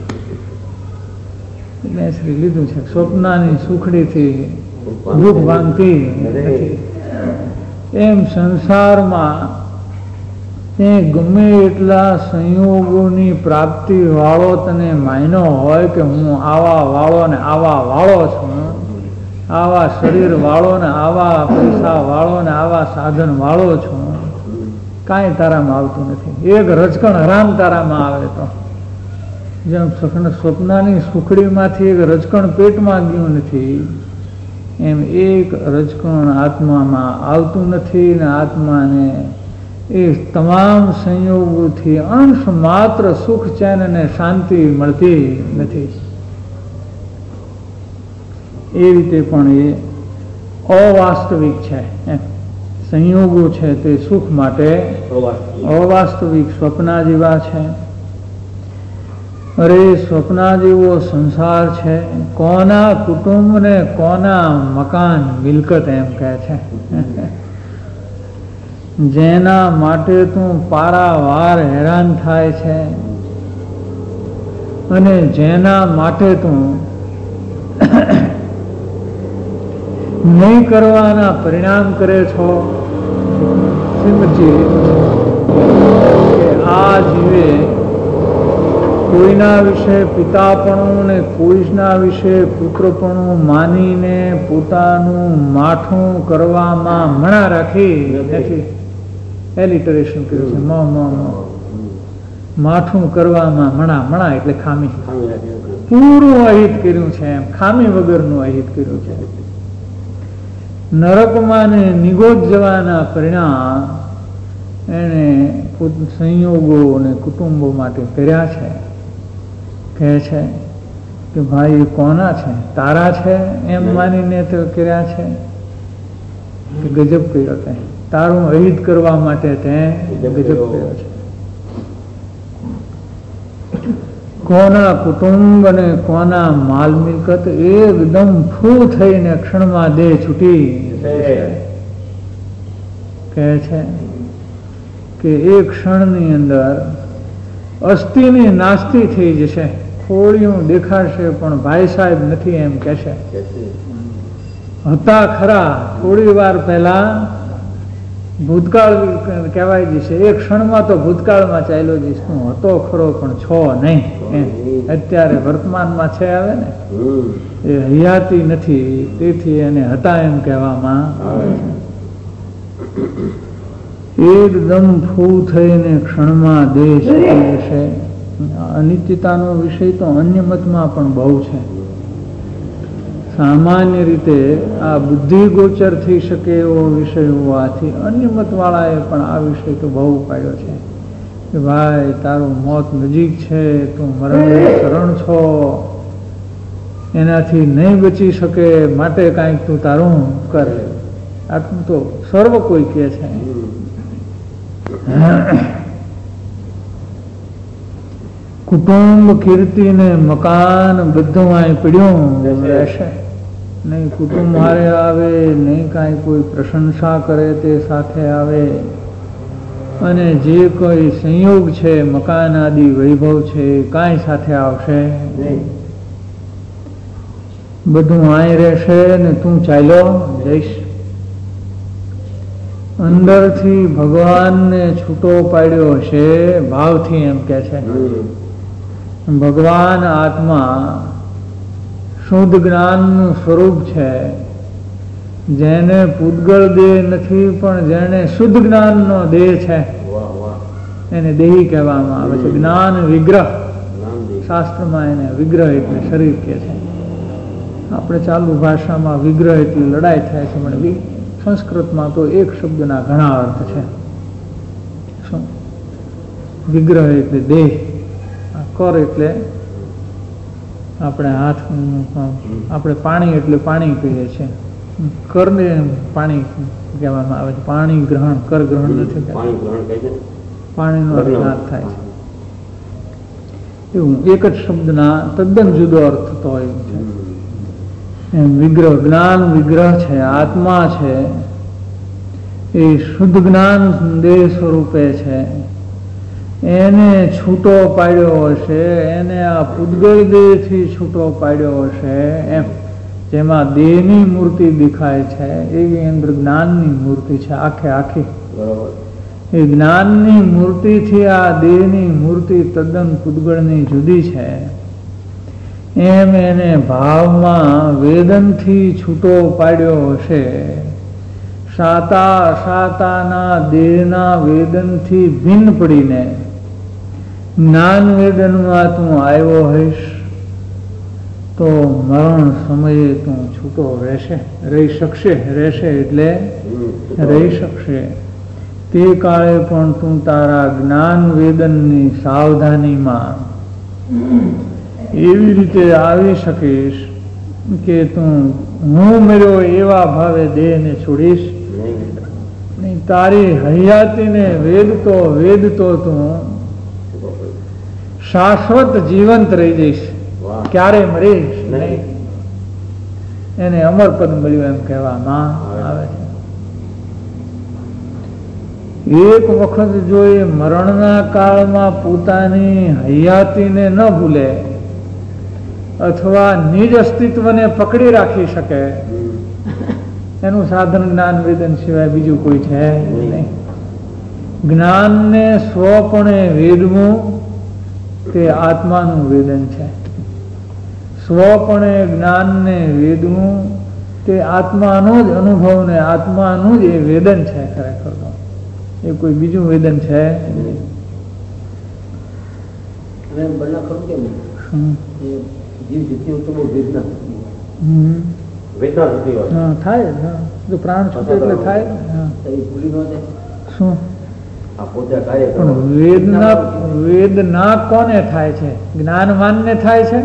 [SPEAKER 2] મેં શ્રી લીધું છે સ્વપ્નાની સુખડીથી ભૂખ ભાંગતી નથી. એમ સંસારમાં એ ગમે એટલા સંયોગોની પ્રાપ્તિ વાળો તને માયનો હોય કે હું આવા વાળો ને આવા વાળો છું, આવા શરીર વાળો ને આવા પૈસા વાળો ને આવા સાધન વાળો છું, કાંઈ તારામાં આવતું નથી. એક રજકણ હરામ તારામાં આવે તો જેમ સ્વપ્નની સુખડીમાંથી એક રજકણ પેટમાં ગયું નથી એમ એક રજકણ આત્મામાં આવતું નથી ને આત્માને એ તમામ સંયોગોથી અંશ માત્ર સુખ ચેન અને શાંતિ મળતી નથી. એ રીતે પણ એ અવાસ્તવિક છે. સંયોગો છે તે સુખ માટે અવાસ્તવિક સ્વપ્ના જેવા છે. અરે સ્વપ્ના જેવો સંસાર છે, કોના કુટુંબ ને કોના મકાન મિલકત એમ કહે છે. જેના માટે તું પારાવાર હેરાન થાય છે અને જેના માટે તું નહીં કરવાના પરિણામ કરે છો. શ્રીમદજી કે આ જીવે કોઈના વિશે પિતાપણું ને કોઈના વિશે પુત્રપણું માનીને પોતાનું માઠું કરવામાં મણા રાખી નથી. એલિટરેશન કર્યું છે. મ મ માઠું કરવામાં મણા મણા એટલે ખામી, પૂરું અહિત કર્યું છે એમ, ખામી વગરનું અહિત કર્યું છે. નરકમાં ને નિગોદ જવાના પરિણામ એને સંયોગો અને કુટુંબો માટે કર્યા છે. કહે છે કે ભાઈ કોના છે, તારા છે એમ માનીને તો કર્યા છે કે ગજબ કર્યો તે, તારું અહિત કરવા માટે તે ગજબ કર્યો છે. કોના કુટુંબ અને કોના માલ મિલકત એકદમ ફૂ થઈને ક્ષણમાં દેહ છૂટી કહે છે કે એક ક્ષણની અંદર અસ્થિની નાસ્તી થઈ જશે. ખોડિયું દેખાશે પણ ભાઈ સાહેબ નથી એમ કહેશે. હતા ખરા થોડી વાર પહેલા ભૂતકાળ કહેવાય જશે. એક ક્ષણમાં તો ભૂતકાળમાં ચાલ્યો જઈશ, હું હતો ખરો પણ છો નહીં. અત્યારે વર્તમાનમાં છે આવે ને એ હયાતી નથી, તેથી એને હતા એમ કહેવામાં આવે છે. એકદમ ફૂ થઈને ક્ષણમાં દેહ છૂટી જશે. અનિત્યતાનો વિષય તો અન્ય મતમાં પણ બહુ છે. સામાન્ય રીતે આ બુદ્ધિ ગોચર થઈ શકે એવો વિષય હોવાથી અન્ય મતવાળાએ પણ આ વિષય તો બહુ પાડ્યો છે કે ભાઈ તારું મોત નજીક છે, તું મરણ શરણ છો, એનાથી નહીં બચી શકે, માટે કાંઈક તું તારું કર. આટલું તો સર્વ કોઈ કહે છે. કુટુંબ કીર્તિ ને મકાન બધું અહીં પડ્યું રહેશે નહીં. કુટુંબ હારે આવે નહીં, કાંઈ કોઈ પ્રશંસા કરે તે સાથે આવે, અને જે કોઈ સંયોગ છે મકાન આદિ વૈભવ છે કાંઈ સાથે આવશે નહીં. બધું અહીં રહેશે ને તું ચાલ્યો જઈશ. અંદરથી ભગવાનને છૂટો પાડ્યો હશે ભાવથી, એમ કે છે. ભગવાન આત્મા શુદ્ધ જ્ઞાનનું સ્વરૂપ છે, જેને પૂતગળ દેહ નથી પણ જેને શુદ્ધ જ્ઞાનનો દેહ છે એને દેહી કહેવામાં આવે છે. જ્ઞાન વિગ્રહ, શાસ્ત્રમાં એને વિગ્રહ એટલે શરીર કહે છે. આપણે ચાલુ ભાષામાં વિગ્રહ એટલે લડાઈ થાય છે, પણ સંસ્કૃતમાં તો એક શબ્દના ઘણા અર્થ છે. શું? વિગ્રહ એટલે દેહ, કર એટલે આપણે હાથ, આપણે પાણી એટલે પાણી કહીએ છીએ, કરને પાણી કહેવામાં આવે છે. પાણી ગ્રહણ, કર ગ્રહણ નથી, પાણીનો અર્થ થાય છે. એવું એક જ શબ્દના તદ્દન જુદો અર્થ થતો હોય છે. એમ વિગ્રહ, જ્ઞાન વિગ્રહ છે, આત્મા છે એ શુદ્ધ જ્ઞાન દેહ સ્વરૂપે છે. એને છૂટો પાડ્યો હશે, એને આ પૂતગળ દેહથી છૂટો પાડ્યો હશે. એમ જેમાં દેહની મૂર્તિ દેખાય છે એવી અંદર જ્ઞાનની મૂર્તિ છે આખે આખી. એ જ્ઞાનની મૂર્તિથી આ દેહની મૂર્તિ તદ્દન પૂતગળની જુદી છે. એમ એને ભાવમાં વેદનથી છૂટો પાડ્યો હશે. સાતા સાતાના દેહના વેદનથી ભિન્ન પડીને જ્ઞાન વેદનમાં તું આવ્યો હોઈશ તો મરણ સમયે તું છૂટો રહેશે, રહી શકશે. રહેશે એટલે રહી શકશે. તે કાળે પણ તું તારા જ્ઞાન વેદનની સાવધાનીમાં એવી રીતે આવી શકીશ કે તું હું મર્યો એવા ભાવે દેહને છોડીશ નહીં. તારી હયાતીને વેદતો વેદતો તું શાશ્વત જીવંત રહી જઈશ, ક્યારે મરીશ નહીં. એને અમરપદ મળ્યું એમ કહેવામાં આવે છે. એક વખત જો એ મરણના કાળમાં પોતાની હયાતીને ન ભૂલે અથવા નિજ અસ્તિત્વને પકડી રાખી શકે, એનું સાધન જ્ઞાન વેદન સિવાય બીજું કોઈ છે નહીં. જ્ઞાનને સ્વપણે વેદવું તે આત્માનું વેદન છે. સ્વપણે જ્ઞાનને વેદવું તે આત્માનો જ અનુભવ ને આત્માનું જ એ વેદન છે. ખરેખર એ કોઈ બીજું વેદન છે થાય. જો પ્રાણ છૂટે એટલે થાય. શું પણ વેદના વેદના કોને થાય છે? જ્ઞાનવાન ને થાય છે?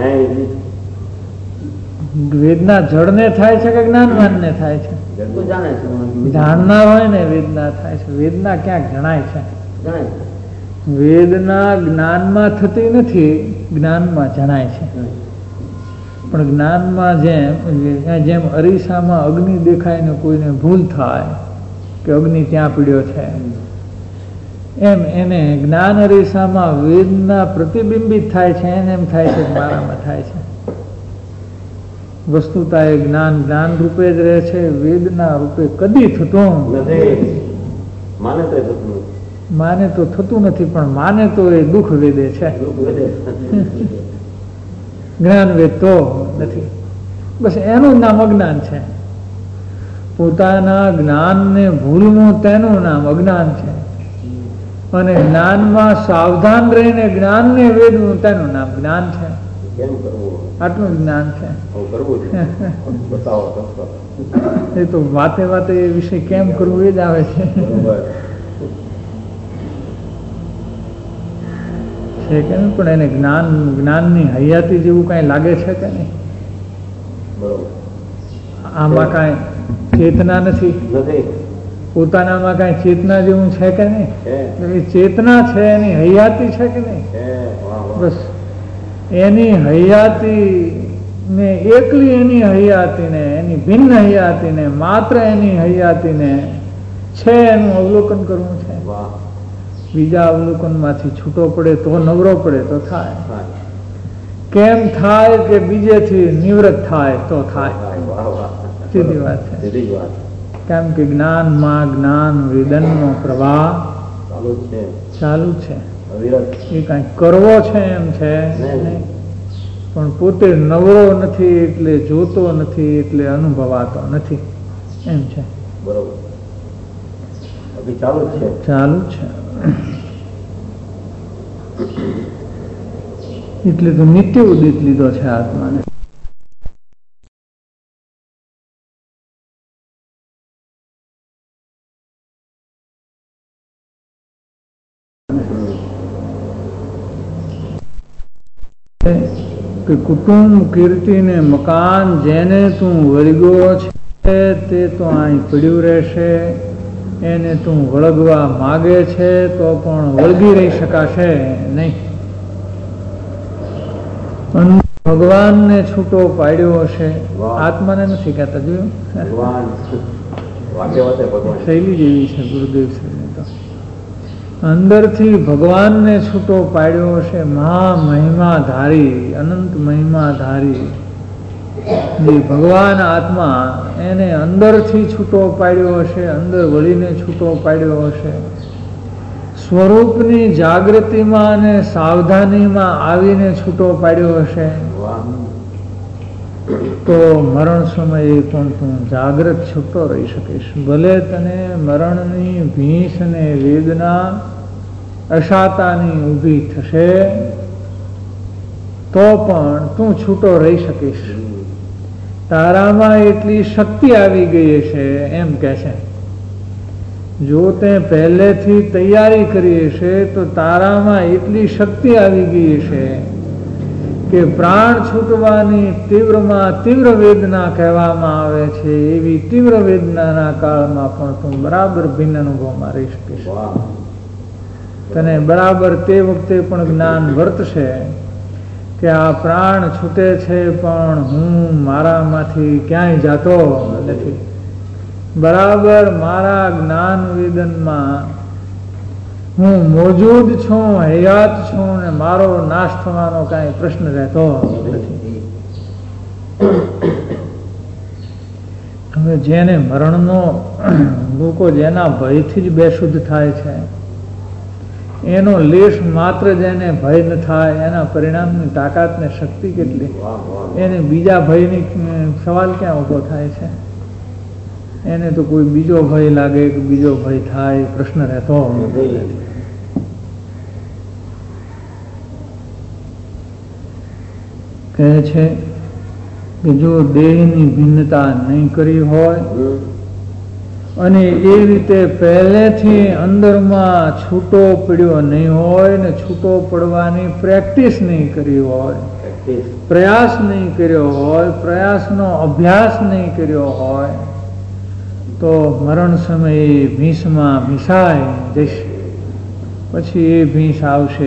[SPEAKER 2] વેદના જળને થાય છે કે જ્ઞાનવાન ને થાય છે? જાણનાર હોય ને વેદના થાય છે. વેદના ક્યાંક જણાય છે? વેદના જ્ઞાનમાં થતી નથી, જ્ઞાનમાં જણાય છે. પણ જ્ઞાનમાં જેમ જેમ અરીસામાં અગ્નિ દેખાય ને કોઈને ભૂલ થાય કે અગ્નિ ત્યાં પીડ્યો છે, એમ એને જ્ઞાન અરીસામાં વેદના પ્રતિબિંબિત થાય છે. એને એમ થાય છે કે મારામાં થાય છે. વસ્તુતા એ જ્ઞાન જ્ઞાન રૂપે જ રહે છે, વેદના રૂપે કદી થતું માને તો થતું નથી. પણ માને તો એ દુઃખ વેદે છે, જ્ઞાન વેદ તો નથી. બસ એનું નામ અજ્ઞાન છે. પોતાના જ્ઞાનને ભૂલવું તેનું નામ અજ્ઞાન છે, અને જ્ઞાનમાં સાવધાન રહીને જ્ઞાનને વેદવું તેનું નામ જ્ઞાન છે. આટલું જ્ઞાન છે. એ તો વાતે વાતે એ વિશે કેમ કરવું એ જ આવે છે. છે કે પણ એને જ્ઞાન જ્ઞાનની હયાતી જેવું કઈ લાગે છે કે નહીં? આમાં કાંઈ ચેતના નથી, પોતાનામાં કાંઈ ચેતના જેવું છે કે નહીં? એ ચેતના છે એની હયાતી છે કે નહીં? બસ એની હયાતી ને એકલી એની હયાતીને, એની ભિન્ન હયાતીને, માત્ર એની હયાતીને છે એનું અવલોકન કરવું છે. બીજા અવલોકનમાંથી છૂટો પડે તો નવરો પડે તો થાય. કેમ થાય કે બીજેથી નિવૃત્ત થાય તો થાય. સીધી વાત છે. કેમ કે જ્ઞાનમાં જ્ઞાન વેદનનો પ્રવાહ ચાલુ છે. એ કાંઈ કરવો છે એમ છે નહીં, પણ પોતે નવરો નથી એટલે જોતો નથી એટલે અનુભવાતો નથી એમ છે.
[SPEAKER 3] બરોબર, ચાલુ છે
[SPEAKER 2] ચાલુ છે એટલે તો નિત્ય ઉદિત લીધો છે આત્માને. કે કુટુંબ કીર્તિ ને મકાન જેને તું વળગ્યો છે તે તો અહીં પડ્યું રહેશે. એને તું વળગવા માગે છે તો પણ વળગી રહી શકાશે નહીં. ભગવાનને છૂટો પાડ્યો હશે, આત્માને નથી કહેતા. જોયું શૈલી જેવી છે ગુરુદેવ શ્રીને તો. અંદરથી ભગવાનને છૂટો પાડ્યો હશે. મહા મહિમા ધારી, અનંત મહિમા ધારી જે ભગવાન આત્મા એને અંદરથી છૂટો પાડ્યો હશે, અંદર વળીને છૂટો પાડ્યો હશે. સ્વરૂપની જાગૃતિમાં અને સાવધાનીમાં આવીને છૂટો પાડ્યો હશે. તો મરણ સમયે પણ તું જાગૃત છૂટો રહી શકીશ. ભલે તને મરણની ભીંસ અને વેદના અશાતાની ઊભી થશે તો પણ તું છૂટો રહી શકીશ. તારામાં એટલી શક્તિ આવી ગઈ છે એમ કે છે. જો તે પહેલેથી તૈયારી કરી હશે તો તારામાં એટલી શક્તિ આવી ગઈ છે કે પ્રાણ છૂટવાની તીવ્રમાં તીવ્ર વેદના કહેવામાં આવે છે. એવી તીવ્ર વેદનાના કાળમાં પણ તું બરાબર ભિન્ન અનુભવમાં રહી શકીશ. તને બરાબર તે વખતે પણ જ્ઞાન વર્તશે કે આ પ્રાણ છૂટે છે પણ હું મારામાંથી ક્યાંય જાતો નથી. બરાબર મારા જ્ઞાન વેદનમાં હું મોજૂદ છું, હયાત છું ને મારો નાશ થવાનો કાંઈ પ્રશ્ન રહેતો નથી. હવે જેને મરણનો લોકો જેના ભયથી જ બેશુદ્ધ થાય છે એનો લેશ માત્ર જેને ભય ન થાય એના પરિણામની તાકાત ને શક્તિ કેટલી, એને બીજા ભયની સવાલ ક્યાં ઉભો થાય છે? એને તો કોઈ બીજો ભય લાગે કે બીજો ભય થાય પ્રશ્ન રહેતો નથી. કહે છે કે જો દેહની ભિન્નતા નહીં કરી હોય અને એ રીતે પહેલેથી અંદરમાં છૂટો પડ્યો નહીં હોય ને છૂટો પડવાની પ્રેક્ટિસ નહીં કરી હોય, પ્રયાસ નહીં કર્યો હોય, પ્રયાસનો અભ્યાસ નહીં કર્યો હોય તો મરણ સમયે ભીંસમાં ભીંસાય જશે. પછી એ ભીંસ આવશે,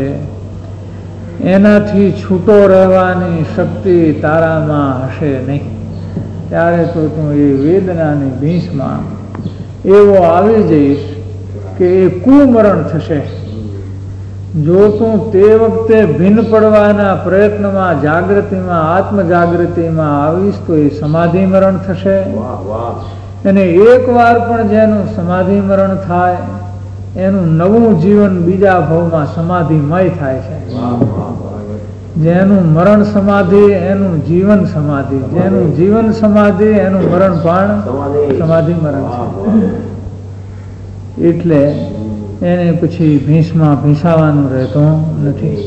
[SPEAKER 2] એનાથી છૂટો રહેવાની શક્તિ તારામાં હશે નહીં. ત્યારે તો તું એ વેદનાની ભીંસમાં એવો આવી જઈશ કે એ કુમરણ થશે. જો તું તે વખતે ભિન્ન પડવાના પ્રયત્નમાં જાગૃતિમાં આત્મ જાગૃતિમાં આવીશ તો એ સમાધિ મરણ થશે. અને એક વાર પણ જેનું સમાધિ મરણ થાય એનું નવું જીવન બીજા ભાવમાં સમાધિમય થાય છે. જેનું મરણ સમાધિ એનું જીવન સમાધિ, જેનું જીવન સમાધિ એનું મરણ પણ સમાધિ મરણ છે. એટલે એને પછી ભીંસમાં ભીંસાવાનું રહેતું નથી.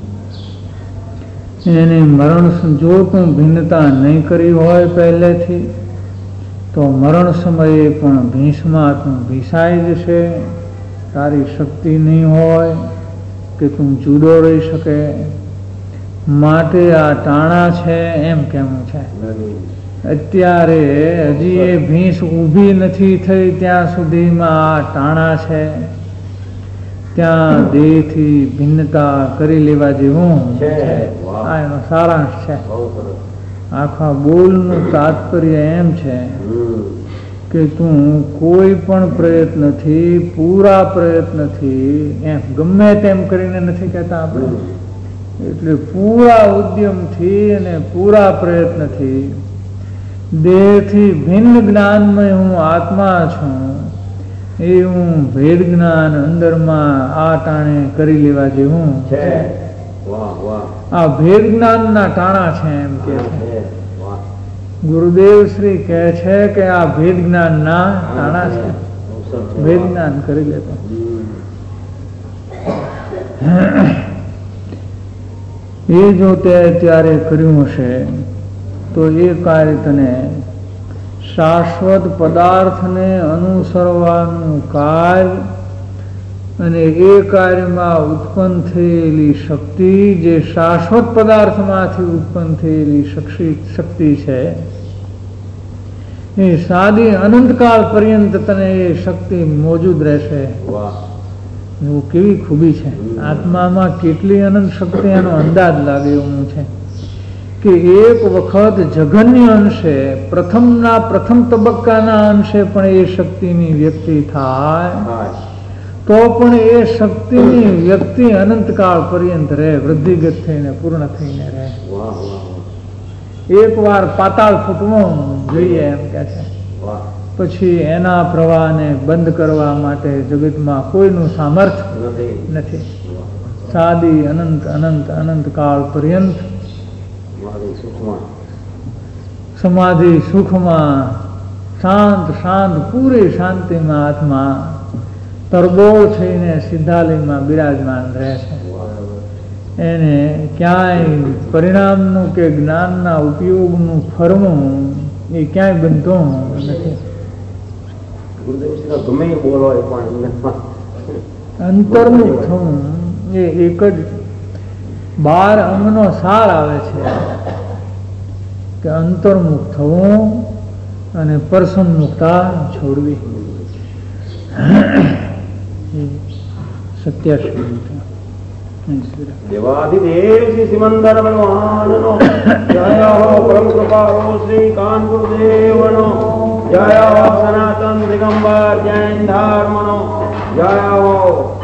[SPEAKER 2] એને મરણ જો તું ભિન્નતા નહીં કરી હોય પહેલેથી તો મરણ સમયે પણ ભીંસમાં તું ભીંસાઈ જશે. તારી શક્તિ નહીં હોય કે તું જુદો રહી શકે. માટે આ ટાણા છે એમ કેવું છે. અત્યારે હજી એ ભીંસ ઊભી નથી થઈ ત્યાં સુધીમાં આ ટાણા છે, ત્યાં દેહથી ભિન્નતા કરી લેવા જેવું
[SPEAKER 3] છે.
[SPEAKER 2] આ એનો સારાંશ છે.
[SPEAKER 3] બહુ સરસ.
[SPEAKER 2] આખા બોલનું તાત્પર્ય એમ છે
[SPEAKER 3] હમ.
[SPEAKER 2] કે તું કોઈ પણ પ્રયત્નથી, પૂરા પ્રયત્નથી, એમ ગમે તેમ કરીને નથી કહેતા આપણે, એટલે પૂરા ઉદ્યમથી અને પૂરા પ્રયત્નથી દેહથી ભિન્ન જ્ઞાનમય હું આત્મા છું એ હું ભેદ જ્ઞાન અંદરમાં આ ટાણે કરી લેવા જેવું
[SPEAKER 3] છે. વાહ વાહ.
[SPEAKER 2] આ ભેદ જ્ઞાનના ટાણા છે એમ કે છે.
[SPEAKER 3] છે. વાહ.
[SPEAKER 2] ગુરુદેવ શ્રી કહે છે કે આ ભેદ જ્ઞાનના ટાણા છે,
[SPEAKER 3] બહુ સરસ.
[SPEAKER 2] ભેદ જ્ઞાન કરી લેતો.
[SPEAKER 3] હમ.
[SPEAKER 2] એ જો તે ત્યારે કર્યું હશે તો એ કાર્ય તને શાશ્વત પદાર્થને અનુસરવાનું કાર્ય અને એ કાર્યમાં ઉત્પન્ન થયેલી શક્તિ, જે શાશ્વત પદાર્થમાંથી ઉત્પન્ન થયેલી શક્તિ છે, એ સાદી અનંતકાળ પર્યંત તને એ શક્તિ મોજૂદ રહેશે.
[SPEAKER 3] વાહ.
[SPEAKER 2] એવું કેવી ખૂબી છે આત્મામાં, કેટલી અનંત શક્તિ એનો અંદાજ લાગે એવું છે કે એક વખત જઘન્ય અંશે, પ્રથમના પ્રથમ તબક્કાના અંશે પણ એ શક્તિની વ્યક્તિ થાય તો પણ એ શક્તિની વ્યક્તિ અનંતકાળ પર્યંત રહે, વૃદ્ધિગત થઈને પૂર્ણ થઈને રહે.
[SPEAKER 3] વાહ વાહ.
[SPEAKER 2] એક વાર પાતાળ ફૂટવું જોઈએ એમ કે છે,
[SPEAKER 3] વાહ.
[SPEAKER 2] પછી એના પ્રવાહને બંધ કરવા માટે જગતમાં કોઈનું સામર્થ્ય
[SPEAKER 3] નથી.
[SPEAKER 2] નથી. સાદી અનંત અનંત અનંત કાળ પર્યંત
[SPEAKER 3] મારી સુખમાં
[SPEAKER 2] સમાધિ સુખમાં શાંત શાંત પૂરી શાંતિમાં આત્મા તરબોળ થઈને સિદ્ધાલયમાં બિરાજમાન રહે છે. એને ક્યાંય પરિણામનું કે જ્ઞાનના ઉપયોગનું ફરવું એ ક્યાંય બનતું નથી.
[SPEAKER 3] ગુરુદેવશ્રીનો ગમે એ બોલ હોય પણ
[SPEAKER 2] અંતર્મુખ થવું એ એક જ બાર અંગનો સાર આવે છે કે અંતર્મુખ થવું અને પરસન્મુખતા છોડવી. સત્યાસી
[SPEAKER 3] દેવાધિદેવ શ્રી સિમંદર ભગવાનનો જય હો, પરમ કૃપાળુ શ્રી કાન ગુરુદેવનો જય હો, સનાતન દિગંબર જૈન ધર્મનો જય હો.